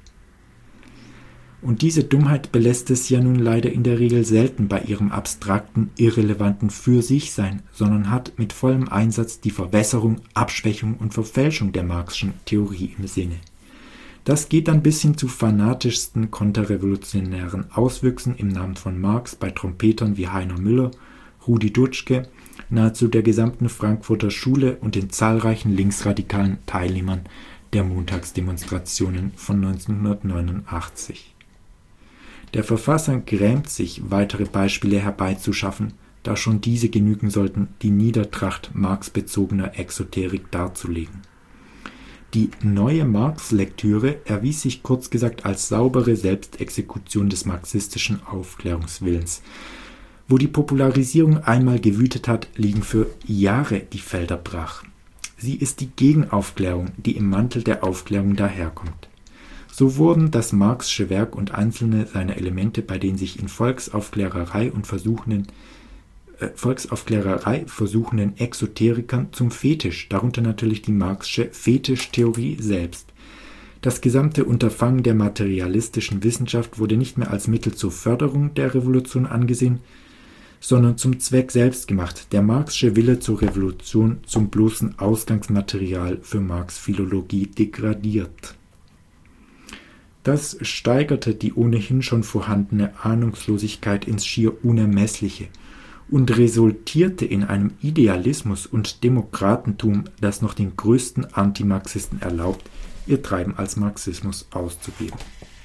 Und diese Dummheit belässt es ja nun leider in der Regel selten bei ihrem abstrakten, irrelevanten Für-sich-Sein, sondern hat mit vollem Einsatz die Verwässerung, Abschwächung und Verfälschung der Marxischen Theorie im Sinne. Das geht dann bis hin zu fanatischsten konterrevolutionären Auswüchsen im Namen von Marx bei Trompetern wie Heiner Müller, Rudi Dutschke, nahezu der gesamten Frankfurter Schule und den zahlreichen linksradikalen Teilnehmern der Montagsdemonstrationen von neunzehnhundertneunundachtzig. Der Verfasser grämt sich, weitere Beispiele herbeizuschaffen, da schon diese genügen sollten, die Niedertracht marxbezogener Exoterik darzulegen. Die neue Marx-Lektüre erwies sich kurz gesagt als saubere Selbstexekution des marxistischen Aufklärungswillens. Wo die Popularisierung einmal gewütet hat, liegen für Jahre die Felder brach. Sie ist die Gegenaufklärung, die im Mantel der Aufklärung daherkommt. So wurden das Marxsche Werk und einzelne seiner Elemente, bei denen sich in Volksaufklärerei und versuchenden, äh, Volksaufklärerei versuchenden Exoterikern zum Fetisch, darunter natürlich die Marxsche Fetischtheorie selbst. Das gesamte Unterfangen der materialistischen Wissenschaft wurde nicht mehr als Mittel zur Förderung der Revolution angesehen, sondern zum Zweck selbst gemacht, der Marxische Wille zur Revolution zum bloßen Ausgangsmaterial für Marx' Philologie degradiert. Das steigerte die ohnehin schon vorhandene Ahnungslosigkeit ins schier Unermessliche und resultierte in einem Idealismus und Demokratentum, das noch den größten Antimarxisten erlaubt, ihr Treiben als Marxismus auszugeben.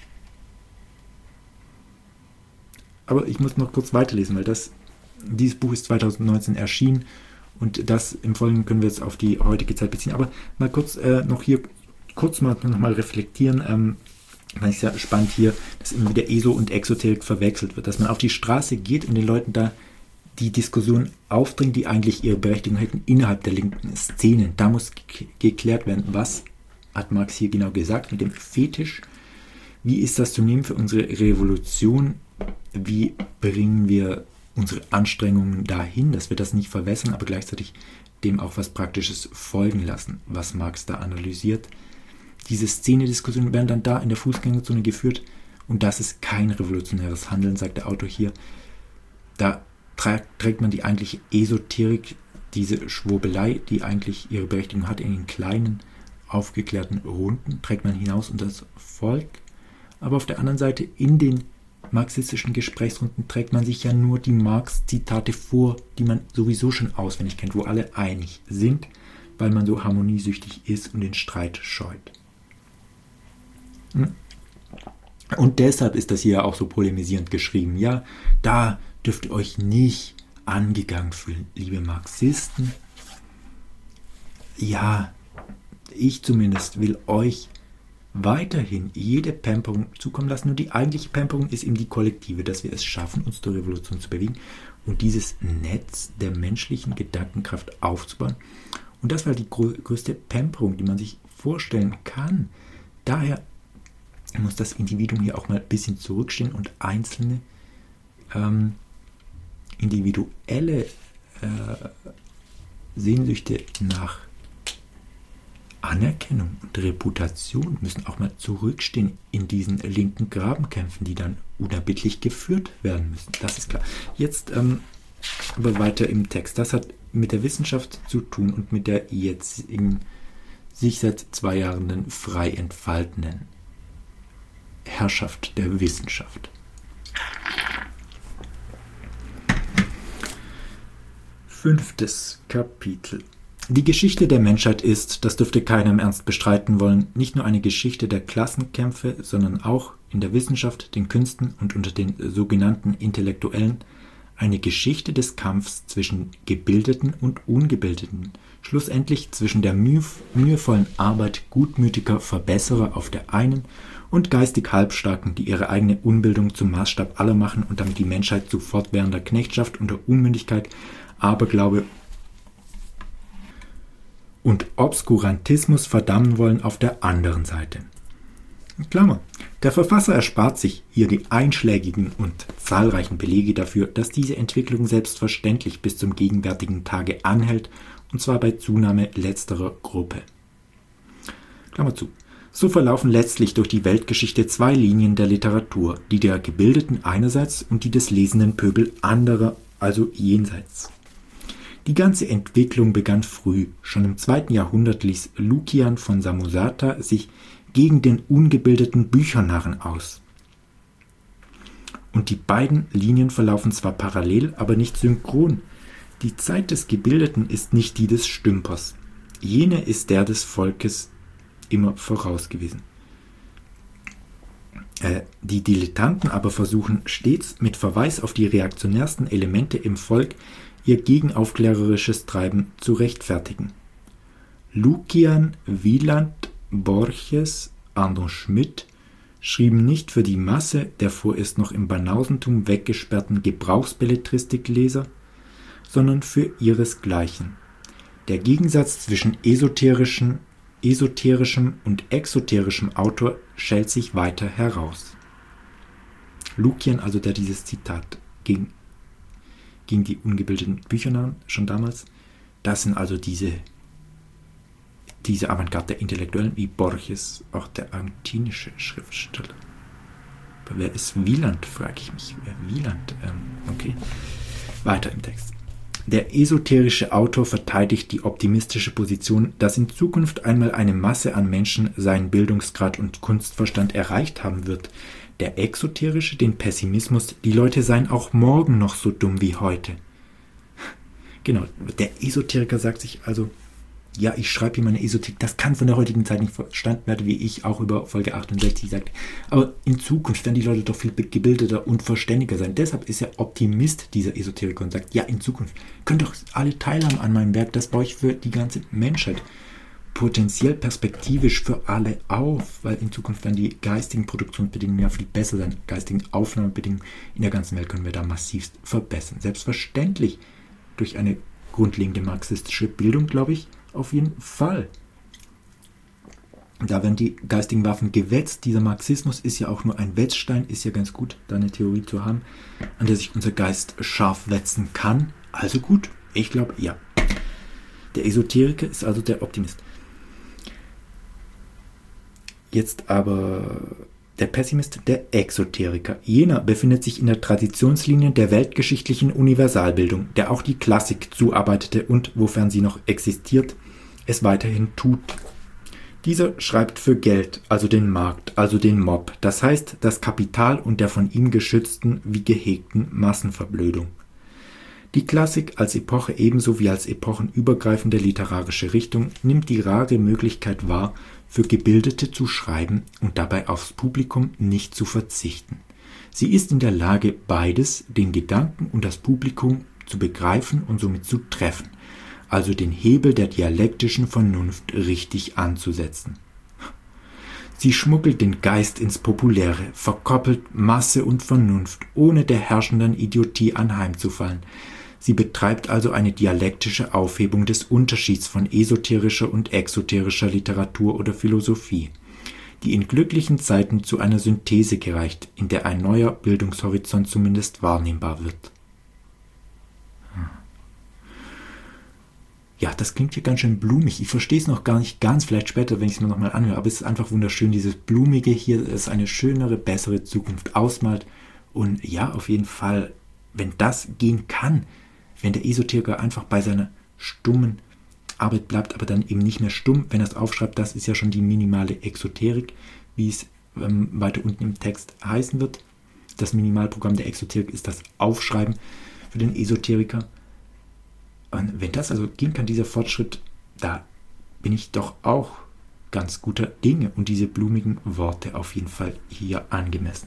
Aber ich muss noch kurz weiterlesen, weil das, dieses Buch ist zweitausendneunzehn erschienen und das im Folgenden können wir jetzt auf die heutige Zeit beziehen. Aber mal kurz äh, noch hier, kurz mal noch mal reflektieren, ähm, weil es ja spannend hier, dass immer wieder Eso und Exoterik verwechselt wird, dass man auf die Straße geht und den Leuten da die Diskussion aufdringt, die eigentlich ihre Berechtigung hätten innerhalb der linken Szenen. Da muss ge- geklärt werden, was hat Marx hier genau gesagt mit dem Fetisch, wie ist das zu nehmen für unsere Revolution, wie bringen wir unsere Anstrengungen dahin, dass wir das nicht verwässern, aber gleichzeitig dem auch was Praktisches folgen lassen, was Marx da analysiert. Diese Szene-Diskussionen werden dann da in der Fußgängerzone geführt und das ist kein revolutionäres Handeln, sagt der Autor hier. Da tra- trägt man die eigentliche Esoterik, diese Schwurbelei, die eigentlich ihre Berechtigung hat, in den kleinen, aufgeklärten Runden, trägt man hinaus unter das Volk. Aber auf der anderen Seite, in den marxistischen Gesprächsrunden trägt man sich ja nur die Marx-Zitate vor, die man sowieso schon auswendig kennt, wo alle einig sind, weil man so harmoniesüchtig ist und den Streit scheut. Und deshalb ist das hier auch so polemisierend geschrieben. Ja, da dürft ihr euch nicht angegangen fühlen, liebe Marxisten. Ja, ich zumindest will euch weiterhin jede Pamperung zukommen lassen. Nur die eigentliche Pamperung ist eben die kollektive, dass wir es schaffen, uns zur Revolution zu bewegen und dieses Netz der menschlichen Gedankenkraft aufzubauen. Und das war die größte Pamperung, die man sich vorstellen kann. Daher muss das Individuum hier auch mal ein bisschen zurückstehen und einzelne ähm, individuelle äh, Sehnsüchte nach Anerkennung und Reputation müssen auch mal zurückstehen in diesen linken Grabenkämpfen, die dann unerbittlich geführt werden müssen. Das ist klar. Jetzt ähm, aber weiter im Text. Das hat mit der Wissenschaft zu tun und mit der jetzt in sich seit zwei Jahren frei entfaltenden Herrschaft der Wissenschaft. Fünftes Kapitel. Die Geschichte der Menschheit ist, das dürfte keiner im Ernst bestreiten wollen, nicht nur eine Geschichte der Klassenkämpfe, sondern auch in der Wissenschaft, den Künsten und unter den sogenannten Intellektuellen eine Geschichte des Kampfs zwischen Gebildeten und Ungebildeten, schlussendlich zwischen der müh- mühevollen Arbeit gutmütiger Verbesserer auf der einen und geistig Halbstarken, die ihre eigene Unbildung zum Maßstab aller machen und damit die Menschheit zu fortwährender Knechtschaft unter Unmündigkeit, Aberglaube und Obskurantismus verdammen wollen auf der anderen Seite. Klammer. Der Verfasser erspart sich hier die einschlägigen und zahlreichen Belege dafür, dass diese Entwicklung selbstverständlich bis zum gegenwärtigen Tage anhält, und zwar bei Zunahme letzterer Gruppe. Klammer zu. So verlaufen letztlich durch die Weltgeschichte zwei Linien der Literatur, die der Gebildeten einerseits und die des lesenden Pöbel anderer, also jenseits. Die ganze Entwicklung begann früh. Schon im zweiten Jahrhundert ließ Lukian von Samosata sich gegen den ungebildeten Büchernarren aus. Und die beiden Linien verlaufen zwar parallel, aber nicht synchron. Die Zeit des Gebildeten ist nicht die des Stümpers. Jene ist der des Volkes immer voraus gewesen. Äh, die Dilettanten aber versuchen stets mit Verweis auf die reaktionärsten Elemente im Volk ihr gegenaufklärerisches Treiben zu rechtfertigen. Lukian, Wieland, Borges, Arno Schmidt schrieben nicht für die Masse der vorerst noch im Banausentum weggesperrten Gebrauchsbelletristikleser, sondern für ihresgleichen. Der Gegensatz zwischen esoterischen, esoterischem und exoterischem Autor schält sich weiter heraus. Lukian, also der dieses Zitat gegen, gegen die ungebildeten Büchernarren schon damals, das sind also diese diese Avantgarde der Intellektuellen, wie Borges, auch der argentinische Schriftsteller. Aber wer ist Wieland, frage ich mich. Wer Wieland? Ähm, okay. Weiter im Text. Der esoterische Autor verteidigt die optimistische Position, dass in Zukunft einmal eine Masse an Menschen seinen Bildungsgrad und Kunstverstand erreicht haben wird. Der exoterische den Pessimismus, die Leute seien auch morgen noch so dumm wie heute. Genau, der Esoteriker sagt sich also, ja, ich schreibe hier meine Esoterik, das kann von der heutigen Zeit nicht verstanden werden, wie ich auch über Folge achtundsechzig sagte. Aber in Zukunft werden die Leute doch viel gebildeter und verständiger sein. Deshalb ist er Optimist, dieser Esoteriker, und sagt, ja, in Zukunft können doch alle teilhaben an meinem Werk, das baue ich für die ganze Menschheit potenziell perspektivisch für alle auf, weil in Zukunft werden die geistigen Produktionsbedingungen ja viel besser sein. Geistigen Aufnahmebedingungen in der ganzen Welt können wir da massivst verbessern. Selbstverständlich durch eine grundlegende marxistische Bildung, glaube ich, auf jeden Fall. Da werden die geistigen Waffen gewetzt. Dieser Marxismus ist ja auch nur ein Wetzstein, ist ja ganz gut, da eine Theorie zu haben, an der sich unser Geist scharf wetzen kann. Also gut, ich glaube, ja. Der Esoteriker ist also der Optimist. Jetzt aber der Pessimist, der Exoteriker. Jener befindet sich in der Traditionslinie der weltgeschichtlichen Universalbildung, der auch die Klassik zuarbeitete und, wofern sie noch existiert, es weiterhin tut. Dieser schreibt für Geld, also den Markt, also den Mob, das heißt das Kapital und der von ihm geschützten wie gehegten Massenverblödung. Die Klassik als Epoche ebenso wie als epochenübergreifende literarische Richtung nimmt die rare Möglichkeit wahr, für Gebildete zu schreiben und dabei aufs Publikum nicht zu verzichten. Sie ist in der Lage, beides, den Gedanken und das Publikum, zu begreifen und somit zu treffen, also den Hebel der dialektischen Vernunft richtig anzusetzen. Sie schmuggelt den Geist ins Populäre, verkoppelt Masse und Vernunft, ohne der herrschenden Idiotie anheimzufallen. Sie betreibt also eine dialektische Aufhebung des Unterschieds von esoterischer und exoterischer Literatur oder Philosophie, die in glücklichen Zeiten zu einer Synthese gereicht, in der ein neuer Bildungshorizont zumindest wahrnehmbar wird. Ja, das klingt hier ganz schön blumig. Ich verstehe es noch gar nicht ganz, vielleicht später, wenn ich es mir nochmal anhöre, aber es ist einfach wunderschön, dieses Blumige hier, das eine schönere, bessere Zukunft ausmalt. Und ja, auf jeden Fall, wenn das gehen kann, wenn der Esoteriker einfach bei seiner stummen Arbeit bleibt, aber dann eben nicht mehr stumm, wenn er es aufschreibt, das ist ja schon die minimale Exoterik, wie es ähm, weiter unten im Text heißen wird. Das Minimalprogramm der Exoterik ist das Aufschreiben für den Esoteriker. Und wenn das also gehen kann, dieser Fortschritt, da bin ich doch auch ganz guter Dinge und diese blumigen Worte auf jeden Fall hier angemessen.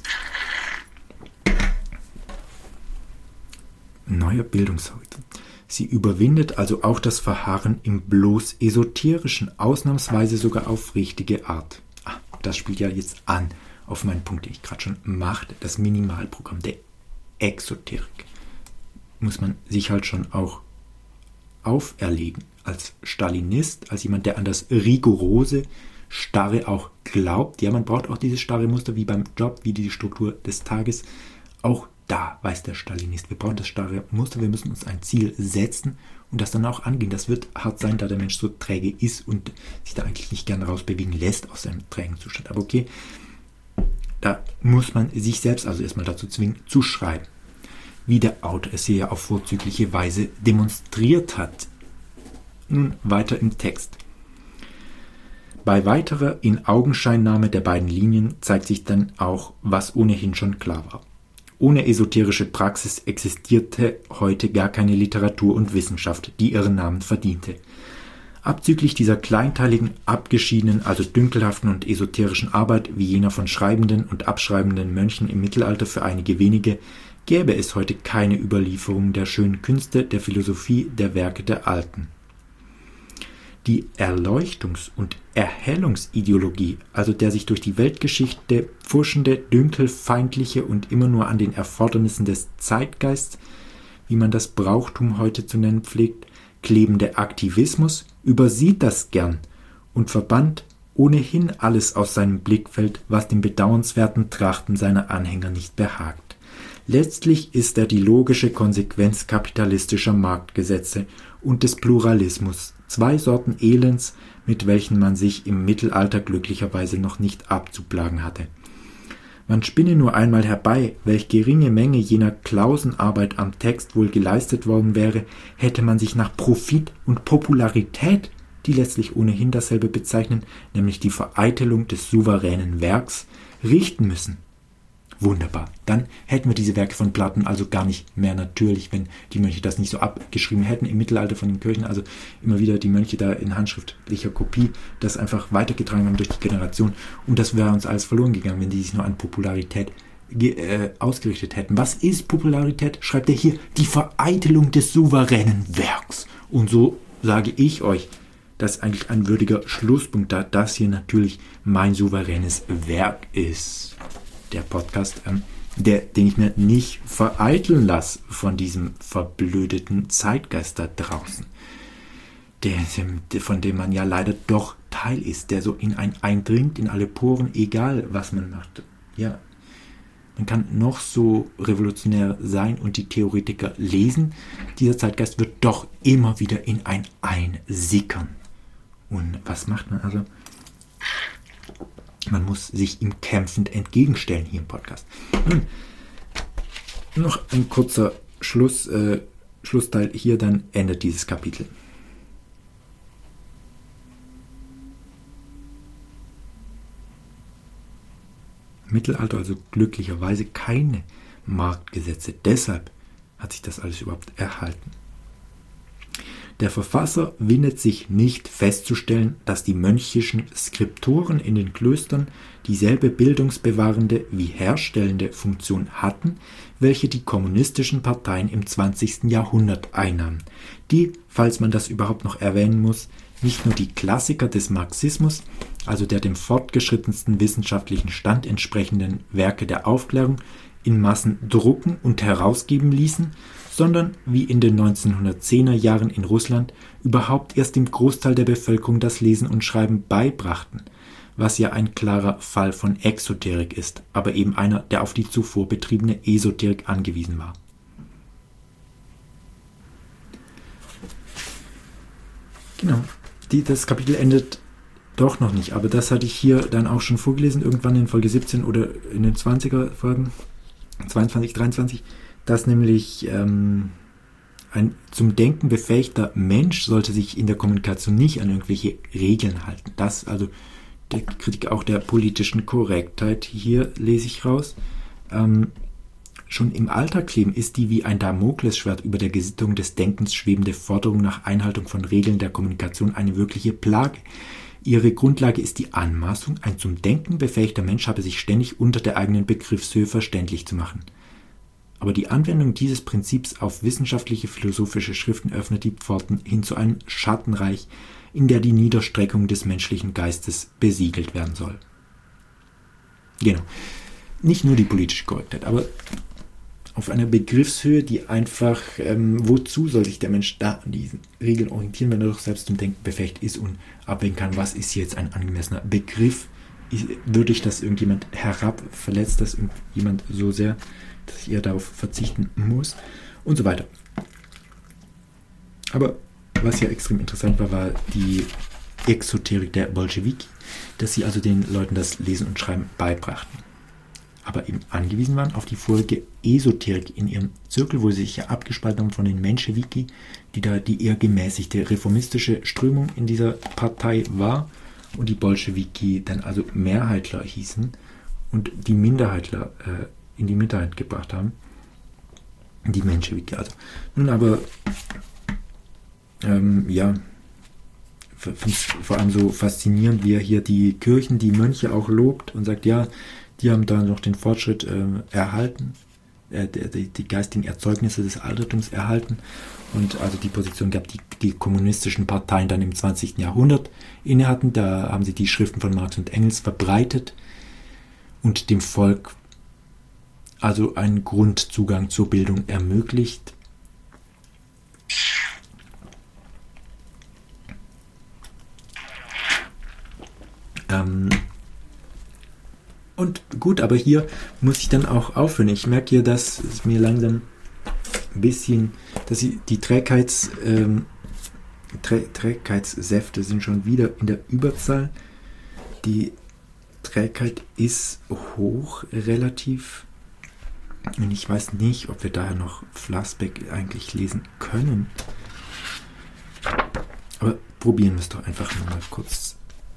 Neuer Bildungshorizont. Sie überwindet also auch das Verharren im bloß Esoterischen, ausnahmsweise sogar auf richtige Art. Ah, das spielt ja jetzt an auf meinen Punkt, den ich gerade schon machte, das Minimalprogramm der Exoterik. Muss man sich halt schon auch auferlegen, als Stalinist, als jemand, der an das rigorose, starre auch glaubt. Ja, man braucht auch dieses starre Muster, wie beim Job, wie die Struktur des Tages. Auch da weiß der Stalinist, wir brauchen das starre Muster, wir müssen uns ein Ziel setzen und das dann auch angehen. Das wird hart sein, da der Mensch so träge ist und sich da eigentlich nicht gerne rausbewegen lässt aus seinem trägen Zustand. Aber okay, da muss man sich selbst also erstmal dazu zwingen, zu schreiben, wie der Autor es hier ja auf vorzügliche Weise demonstriert hat. Nun weiter im Text. Bei weiterer Inaugenscheinnahme der beiden Linien zeigt sich dann auch, was ohnehin schon klar war. Ohne esoterische Praxis existierte heute gar keine Literatur und Wissenschaft, die ihren Namen verdiente. Abzüglich dieser kleinteiligen, abgeschiedenen, also dünkelhaften und esoterischen Arbeit, wie jener von schreibenden und abschreibenden Mönchen im Mittelalter für einige wenige, gäbe es heute keine Überlieferung der schönen Künste, der Philosophie, der Werke der Alten. Die Erleuchtungs- und Erhellungsideologie, also der sich durch die Weltgeschichte pfuschende, dünkelfeindliche und immer nur an den Erfordernissen des Zeitgeists, wie man das Brauchtum heute zu nennen pflegt, klebende Aktivismus, übersieht das gern und verbannt ohnehin alles aus seinem Blickfeld, was dem bedauernswerten Trachten seiner Anhänger nicht behagt. Letztlich ist er die logische Konsequenz kapitalistischer Marktgesetze und des Pluralismus, zwei Sorten Elends, mit welchen man sich im Mittelalter glücklicherweise noch nicht abzuplagen hatte. Man spinne nur einmal herbei, welch geringe Menge jener Klausenarbeit am Text wohl geleistet worden wäre, hätte man sich nach Profit und Popularität, die letztlich ohnehin dasselbe bezeichnen, nämlich die Vereitelung des souveränen Werks, richten müssen. Wunderbar. Dann hätten wir diese Werke von Platon also gar nicht mehr natürlich, wenn die Mönche das nicht so abgeschrieben hätten im Mittelalter von den Kirchen, also immer wieder die Mönche da in handschriftlicher Kopie das einfach weitergetragen haben durch die Generation, und das wäre uns alles verloren gegangen, wenn die sich nur an Popularität ge- äh, ausgerichtet hätten. Was ist Popularität? Schreibt er hier, die Vereitelung des souveränen Werks. Und so sage ich euch, das ist eigentlich ein würdiger Schlusspunkt, da das hier natürlich mein souveränes Werk ist. Der Podcast, ähm, der, den ich mir nicht vereiteln lasse von diesem verblödeten Zeitgeist da draußen, der, der, von dem man ja leider doch Teil ist, der so in einen eindringt, in alle Poren, egal was man macht. Ja, man kann noch so revolutionär sein und die Theoretiker lesen, dieser Zeitgeist wird doch immer wieder in ein einsickern. Und was macht man also? Man muss sich ihm kämpfend entgegenstellen hier im Podcast. Nun, noch ein kurzer Schluss, äh, Schlussteil hier, dann endet dieses Kapitel. Im Mittelalter also glücklicherweise keine Marktgesetze. Deshalb hat sich das alles überhaupt erhalten. Der Verfasser windet sich nicht festzustellen, dass die mönchischen Skriptoren in den Klöstern dieselbe bildungsbewahrende wie herstellende Funktion hatten, welche die kommunistischen Parteien im zwanzigsten Jahrhundert einnahmen, die, falls man das überhaupt noch erwähnen muss, nicht nur die Klassiker des Marxismus, also der dem fortgeschrittensten wissenschaftlichen Stand entsprechenden Werke der Aufklärung, in Massen drucken und herausgeben ließen, sondern, wie in den neunzehnhundertzehner Jahren in Russland, überhaupt erst dem Großteil der Bevölkerung das Lesen und Schreiben beibrachten, was ja ein klarer Fall von Exoterik ist, aber eben einer, der auf die zuvor betriebene Esoterik angewiesen war. Genau, die, das Kapitel endet doch noch nicht, aber das hatte ich hier dann auch schon vorgelesen, irgendwann in Folge siebzehn oder in den zwanziger Folgen, zweiundzwanzig, dreiundzwanzig, dass nämlich ähm, ein zum Denken befähigter Mensch sollte sich in der Kommunikation nicht an irgendwelche Regeln halten. Das, also die Kritik auch der politischen Korrektheit, hier lese ich raus. Ähm, schon im Alltagsleben ist die wie ein Damoklesschwert über der Gesittung des Denkens schwebende Forderung nach Einhaltung von Regeln der Kommunikation eine wirkliche Plage. Ihre Grundlage ist die Anmaßung, ein zum Denken befähigter Mensch habe sich ständig unter der eigenen Begriffshöhe verständlich zu machen. Aber die Anwendung dieses Prinzips auf wissenschaftliche, philosophische Schriften öffnet die Pforten hin zu einem Schattenreich, in der die Niederstreckung des menschlichen Geistes besiegelt werden soll. Genau. Nicht nur die politische Korrektheit, aber auf einer Begriffshöhe, die einfach, ähm, wozu soll sich der Mensch da an diesen Regeln orientieren, wenn er doch selbst zum Denken befähigt ist und abwägen kann, was ist jetzt ein angemessener Begriff? Würde ich das irgendjemand herab, verletzt das irgendjemand so sehr, dass ich eher darauf verzichten muss und so weiter. Aber was ja extrem interessant war, war die Exoterik der Bolschewiki, dass sie also den Leuten das Lesen und Schreiben beibrachten. Aber eben angewiesen waren auf die vorige Esoterik in ihrem Zirkel, wo sie sich ja abgespalten haben von den Menschewiki, die da die eher gemäßigte reformistische Strömung in dieser Partei war und die Bolschewiki dann also Mehrheitler hießen und die Minderheitler äh, in die Minderheit gebracht haben. Die Menschewiki also. Nun aber, ähm, ja, vor allem so faszinierend, wie er hier die Kirchen, die Mönche auch lobt und sagt, ja, die haben da noch den Fortschritt äh, erhalten, äh, die, die geistigen Erzeugnisse des Altertums erhalten und also die Position gab, die die kommunistischen Parteien dann im zwanzigsten Jahrhundert inne hatten. Da haben sie die Schriften von Marx und Engels verbreitet und dem Volk also einen Grundzugang zur Bildung ermöglicht. Ähm, und gut, aber hier muss ich dann auch aufhören. Ich merke hier, dass es mir langsam ein bisschen, dass ich, die Trägheits, ähm, Trä- Trägheitssäfte sind schon wieder in der Überzahl. Die Leistungsträgheit ist hoch relativ. Und ich weiß nicht, ob wir daher noch Flassbeck eigentlich lesen können. Aber probieren wir es doch einfach nur mal kurz.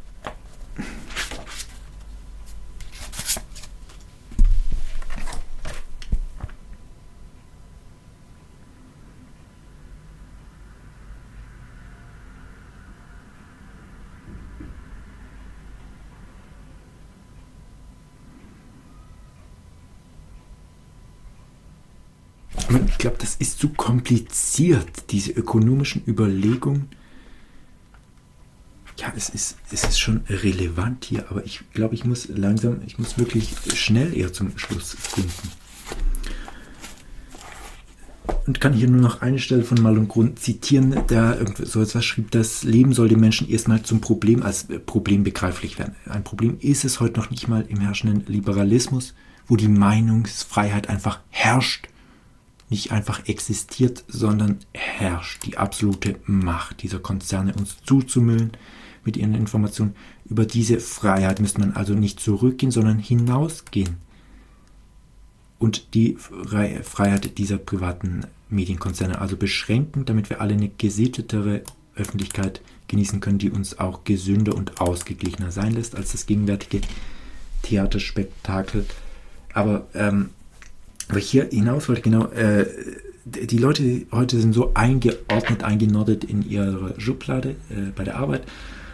Ich glaube, das ist zu kompliziert, diese ökonomischen Überlegungen. Ja, es ist, es ist schon relevant hier, aber ich glaube, ich muss langsam, ich muss wirklich schnell eher zum Schluss finden. Und kann hier nur noch eine Stelle von Mal und Grund zitieren, der so etwas schrieb: Das Leben soll den Menschen erstmal zum Problem als Problem begreiflich werden. Ein Problem ist es heute noch nicht mal im herrschenden Liberalismus, wo die Meinungsfreiheit einfach herrscht. Nicht einfach existiert, sondern herrscht. Die absolute Macht dieser Konzerne, uns zuzumüllen mit ihren Informationen. Über diese Freiheit müsste man also nicht zurückgehen, sondern hinausgehen. Und die Freiheit dieser privaten Medienkonzerne also beschränken, damit wir alle eine gesittetere Öffentlichkeit genießen können, die uns auch gesünder und ausgeglichener sein lässt als das gegenwärtige Theaterspektakel. Aber ähm, Aber hier hinaus wollte genau, äh, die Leute heute sind so eingeordnet, eingenordet in ihre Schublade äh, bei der Arbeit,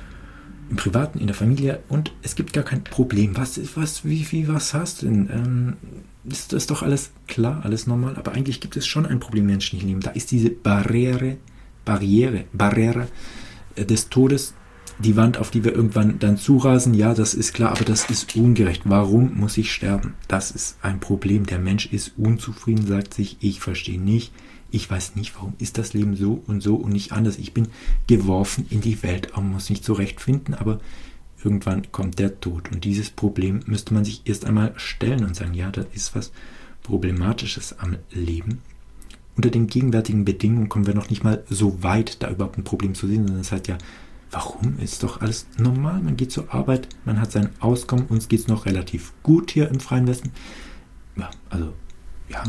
im Privaten, in der Familie, und es gibt gar kein Problem. Was, was, wie, wie, was hast du denn? Ähm, ist das doch alles klar, alles normal? Aber eigentlich gibt es schon ein Problem im menschlichen Leben. Da ist diese Barriere, Barriere, Barriere äh, des Todes, die Wand, auf die wir irgendwann dann zurasen. Ja, das ist klar, aber das ist ungerecht. Warum muss ich sterben? Das ist ein Problem. Der Mensch ist unzufrieden, sagt sich, ich verstehe nicht, ich weiß nicht, warum ist das Leben so und so und nicht anders. Ich bin geworfen in die Welt, man muss mich zurechtfinden, aber irgendwann kommt der Tod. Und dieses Problem müsste man sich erst einmal stellen und sagen, ja, da ist was Problematisches am Leben. Unter den gegenwärtigen Bedingungen kommen wir noch nicht mal so weit, da überhaupt ein Problem zu sehen, sondern es hat ja, warum? Ist doch alles normal. Man geht zur Arbeit, man hat sein Auskommen. Uns geht es noch relativ gut hier im Freien Westen. Ja, also, ja.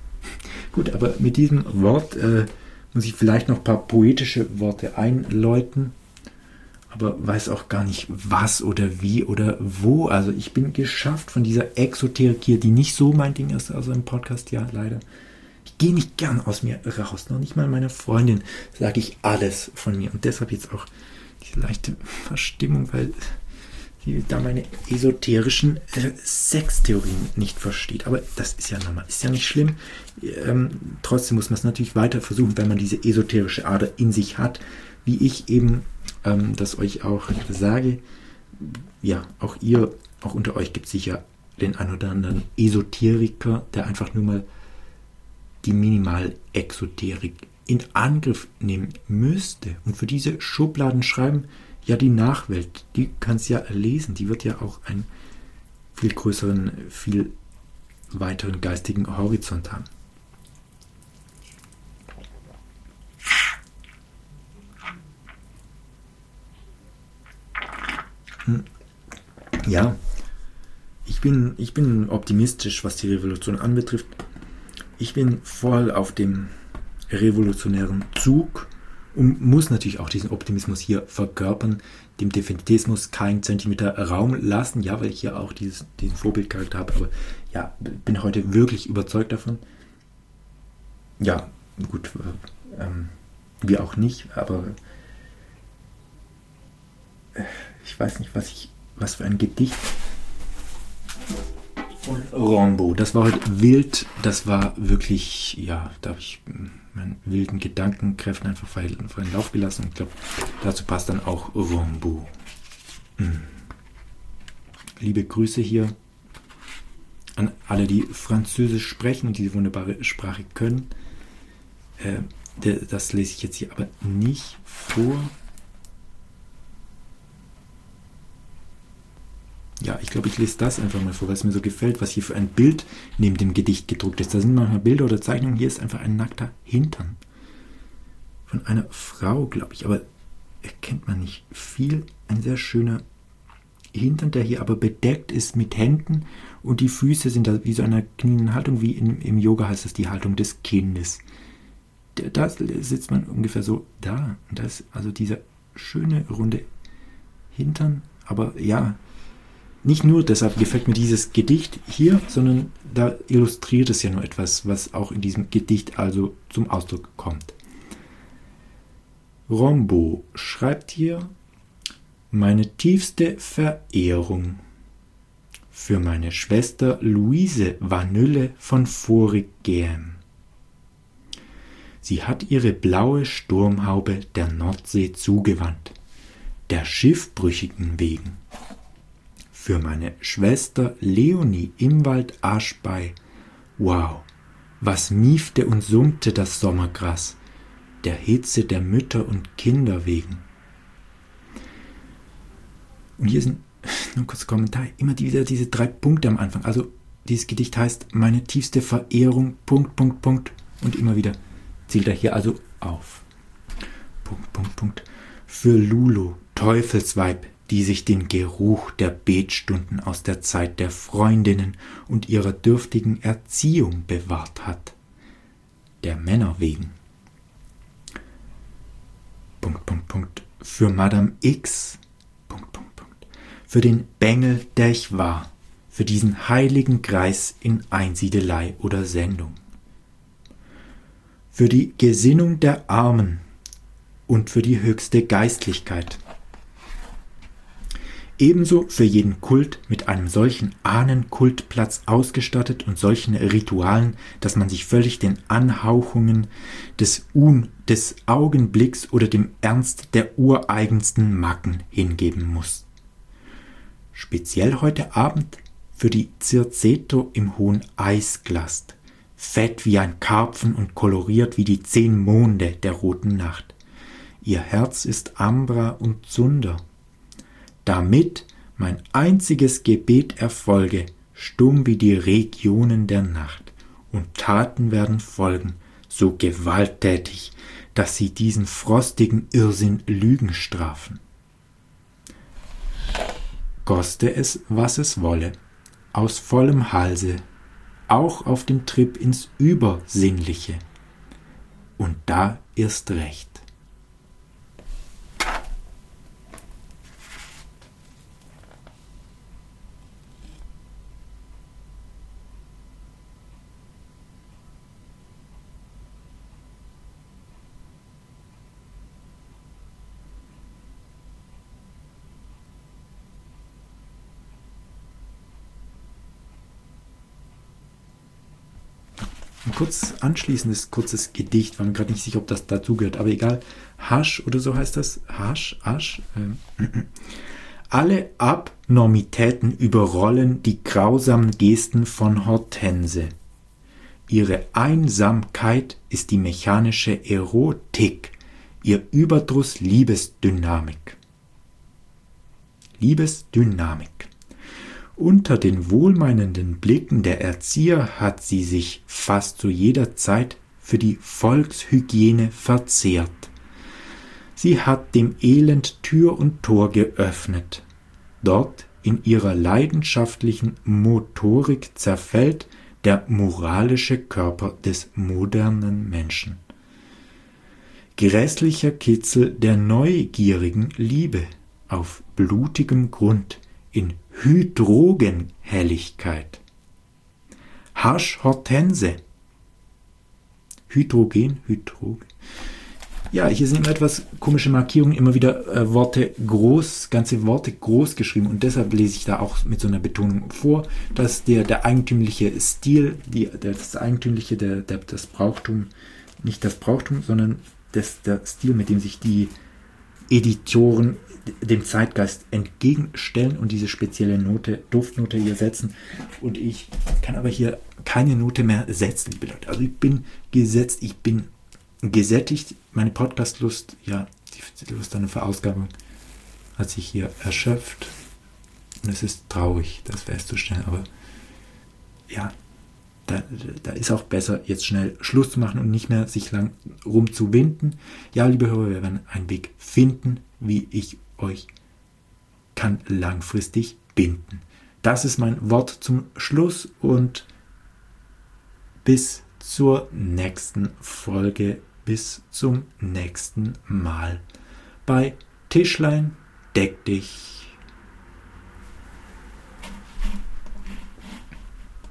Gut, aber mit diesem Wort äh, muss ich vielleicht noch ein paar poetische Worte einläuten. Aber weiß auch gar nicht, was oder wie oder wo. Also ich bin geschafft von dieser Exoterik hier, die nicht so mein Ding ist, also im Podcast, ja, leider. Ich gehe nicht gern aus mir raus. Noch nicht mal meiner Freundin sage ich alles von mir. Und deshalb jetzt auch diese leichte Verstimmung, weil sie da meine esoterischen äh, Sextheorien nicht versteht. Aber das ist ja normal, ist ja nicht schlimm. Ähm, trotzdem muss man es natürlich weiter versuchen, wenn man diese esoterische Ader in sich hat, wie ich eben ähm, das euch auch sage. Ja, auch ihr, auch unter euch gibt es sicher den einen oder anderen Esoteriker, der einfach nur mal die Minimal-Exoterik in Angriff nehmen müsste und für diese Schubladen schreiben, ja, die Nachwelt, die kann es ja lesen, die wird ja auch einen viel größeren, viel weiteren geistigen Horizont haben. Hm. Ja, ich bin, ich bin optimistisch, was die Revolution anbetrifft. Ich bin voll auf dem revolutionären Zug und muss natürlich auch diesen Optimismus hier verkörpern, dem Defetismus keinen Zentimeter Raum lassen, ja, weil ich hier auch dieses, diesen Vorbildcharakter habe, aber ja, bin heute wirklich überzeugt davon. Ja, gut, äh, ähm, wir auch nicht, aber äh, ich weiß nicht, was ich, was für ein Gedicht von Rimbaud. Das war heute wild, das war wirklich, ja, da habe ich meinen wilden Gedankenkräften einfach freien Lauf gelassen und ich glaube, dazu passt dann auch Rimbaud. Hm. Liebe Grüße hier an alle, die Französisch sprechen und diese wunderbare Sprache können. Äh, das lese ich jetzt hier aber nicht vor. Ja, ich glaube, ich lese das einfach mal vor, weil es mir so gefällt, was hier für ein Bild neben dem Gedicht gedruckt ist. Da sind manchmal Bilder oder Zeichnungen. Hier ist einfach ein nackter Hintern. Von einer Frau, glaube ich. Aber erkennt man nicht viel. Ein sehr schöner Hintern, der hier aber bedeckt ist mit Händen und die Füße sind da wie so einer knienden Haltung, wie in, im Yoga heißt das die Haltung des Kindes. Da sitzt man ungefähr so da. Und da ist also dieser schöne, runde Hintern. Aber ja, nicht nur deshalb gefällt mir dieses Gedicht hier, sondern da illustriert es ja nur etwas, was auch in diesem Gedicht also zum Ausdruck kommt. Rimbaud schreibt hier: Meine tiefste Verehrung für meine Schwester Louise Vanille von Vorigem. Sie hat ihre blaue Sturmhaube der Nordsee zugewandt, der Schiffbrüchigen wegen. Für meine Schwester Leonie im Wald Aschbei, wow, was miefte und summte das Sommergras, der Hitze der Mütter und Kinder wegen. Und hier sind, nur kurz Kommentar, immer wieder diese drei Punkte am Anfang. Also dieses Gedicht heißt, meine tiefste Verehrung, Punkt, Punkt, Punkt. Und immer wieder zählt er hier also auf. Punkt, Punkt, Punkt. Für Lulu, Teufelsweib, die sich den Geruch der Betstunden aus der Zeit der Freundinnen und ihrer dürftigen Erziehung bewahrt hat. Der Männer wegen. Punkt, Punkt, Punkt. Für Madame X. Punkt, Punkt, Punkt. Für den Bengel, der ich war. Für diesen heiligen Greis in Einsiedelei oder Sendung. Für die Gesinnung der Armen und für die höchste Geistlichkeit. Ebenso für jeden Kult mit einem solchen Ahnenkultplatz ausgestattet und solchen Ritualen, dass man sich völlig den Anhauchungen des, Un, des Augenblicks oder dem Ernst der ureigensten Macken hingeben muss. Speziell heute Abend für die Circeto im hohen Eisglast, fett wie ein Karpfen und koloriert wie die zehn Monde der roten Nacht. Ihr Herz ist Ambra und Zunder. Damit mein einziges Gebet erfolge, stumm wie die Regionen der Nacht, und Taten werden folgen, so gewalttätig, dass sie diesen frostigen Irrsinn Lügen strafen. Koste es, was es wolle, aus vollem Halse, auch auf dem Trip ins Übersinnliche, und da erst recht. Ein kurz anschließendes, kurzes Gedicht, war mir gerade nicht sicher, ob das dazugehört, aber egal. Hasch oder so heißt das. Hasch, Asch. Äh. Alle Abnormitäten überrollen die grausamen Gesten von Hortense. Ihre Einsamkeit ist die mechanische Erotik, ihr Überdruss Liebesdynamik. Liebesdynamik. Unter den wohlmeinenden Blicken der Erzieher hat sie sich fast zu jeder Zeit für die Volkshygiene verzehrt. Sie hat dem Elend Tür und Tor geöffnet. Dort in ihrer leidenschaftlichen Motorik zerfällt der moralische Körper des modernen Menschen. Grässlicher Kitzel der neugierigen Liebe auf blutigem Grund in Hydrogenhelligkeit. Hasch Hortense. Hydrogen, Hydrogen. Ja, hier sind immer etwas komische Markierungen, immer wieder äh, Worte groß, ganze Worte groß geschrieben, und deshalb lese ich da auch mit so einer Betonung vor, dass der, der eigentümliche Stil, die, der, das eigentümliche, der, der, das Brauchtum, nicht das Brauchtum, sondern das, der Stil, mit dem sich die Editoren dem Zeitgeist entgegenstellen und diese spezielle Note, Duftnote hier setzen. Und ich kann aber hier keine Note mehr setzen, liebe Leute. Also ich bin gesetzt, ich bin gesättigt. Meine Podcast-Lust, ja, die Lust an der Verausgabung hat sich hier erschöpft. Und es ist traurig, das festzustellen. Aber ja, da, da ist auch besser, jetzt schnell Schluss zu machen und nicht mehr sich lang rumzuwinden. Ja, liebe Hörer, wir werden einen Weg finden, wie ich euch kann langfristig binden. Das ist mein Wort zum Schluss und bis zur nächsten Folge, bis zum nächsten Mal bei Tischlein deck dich.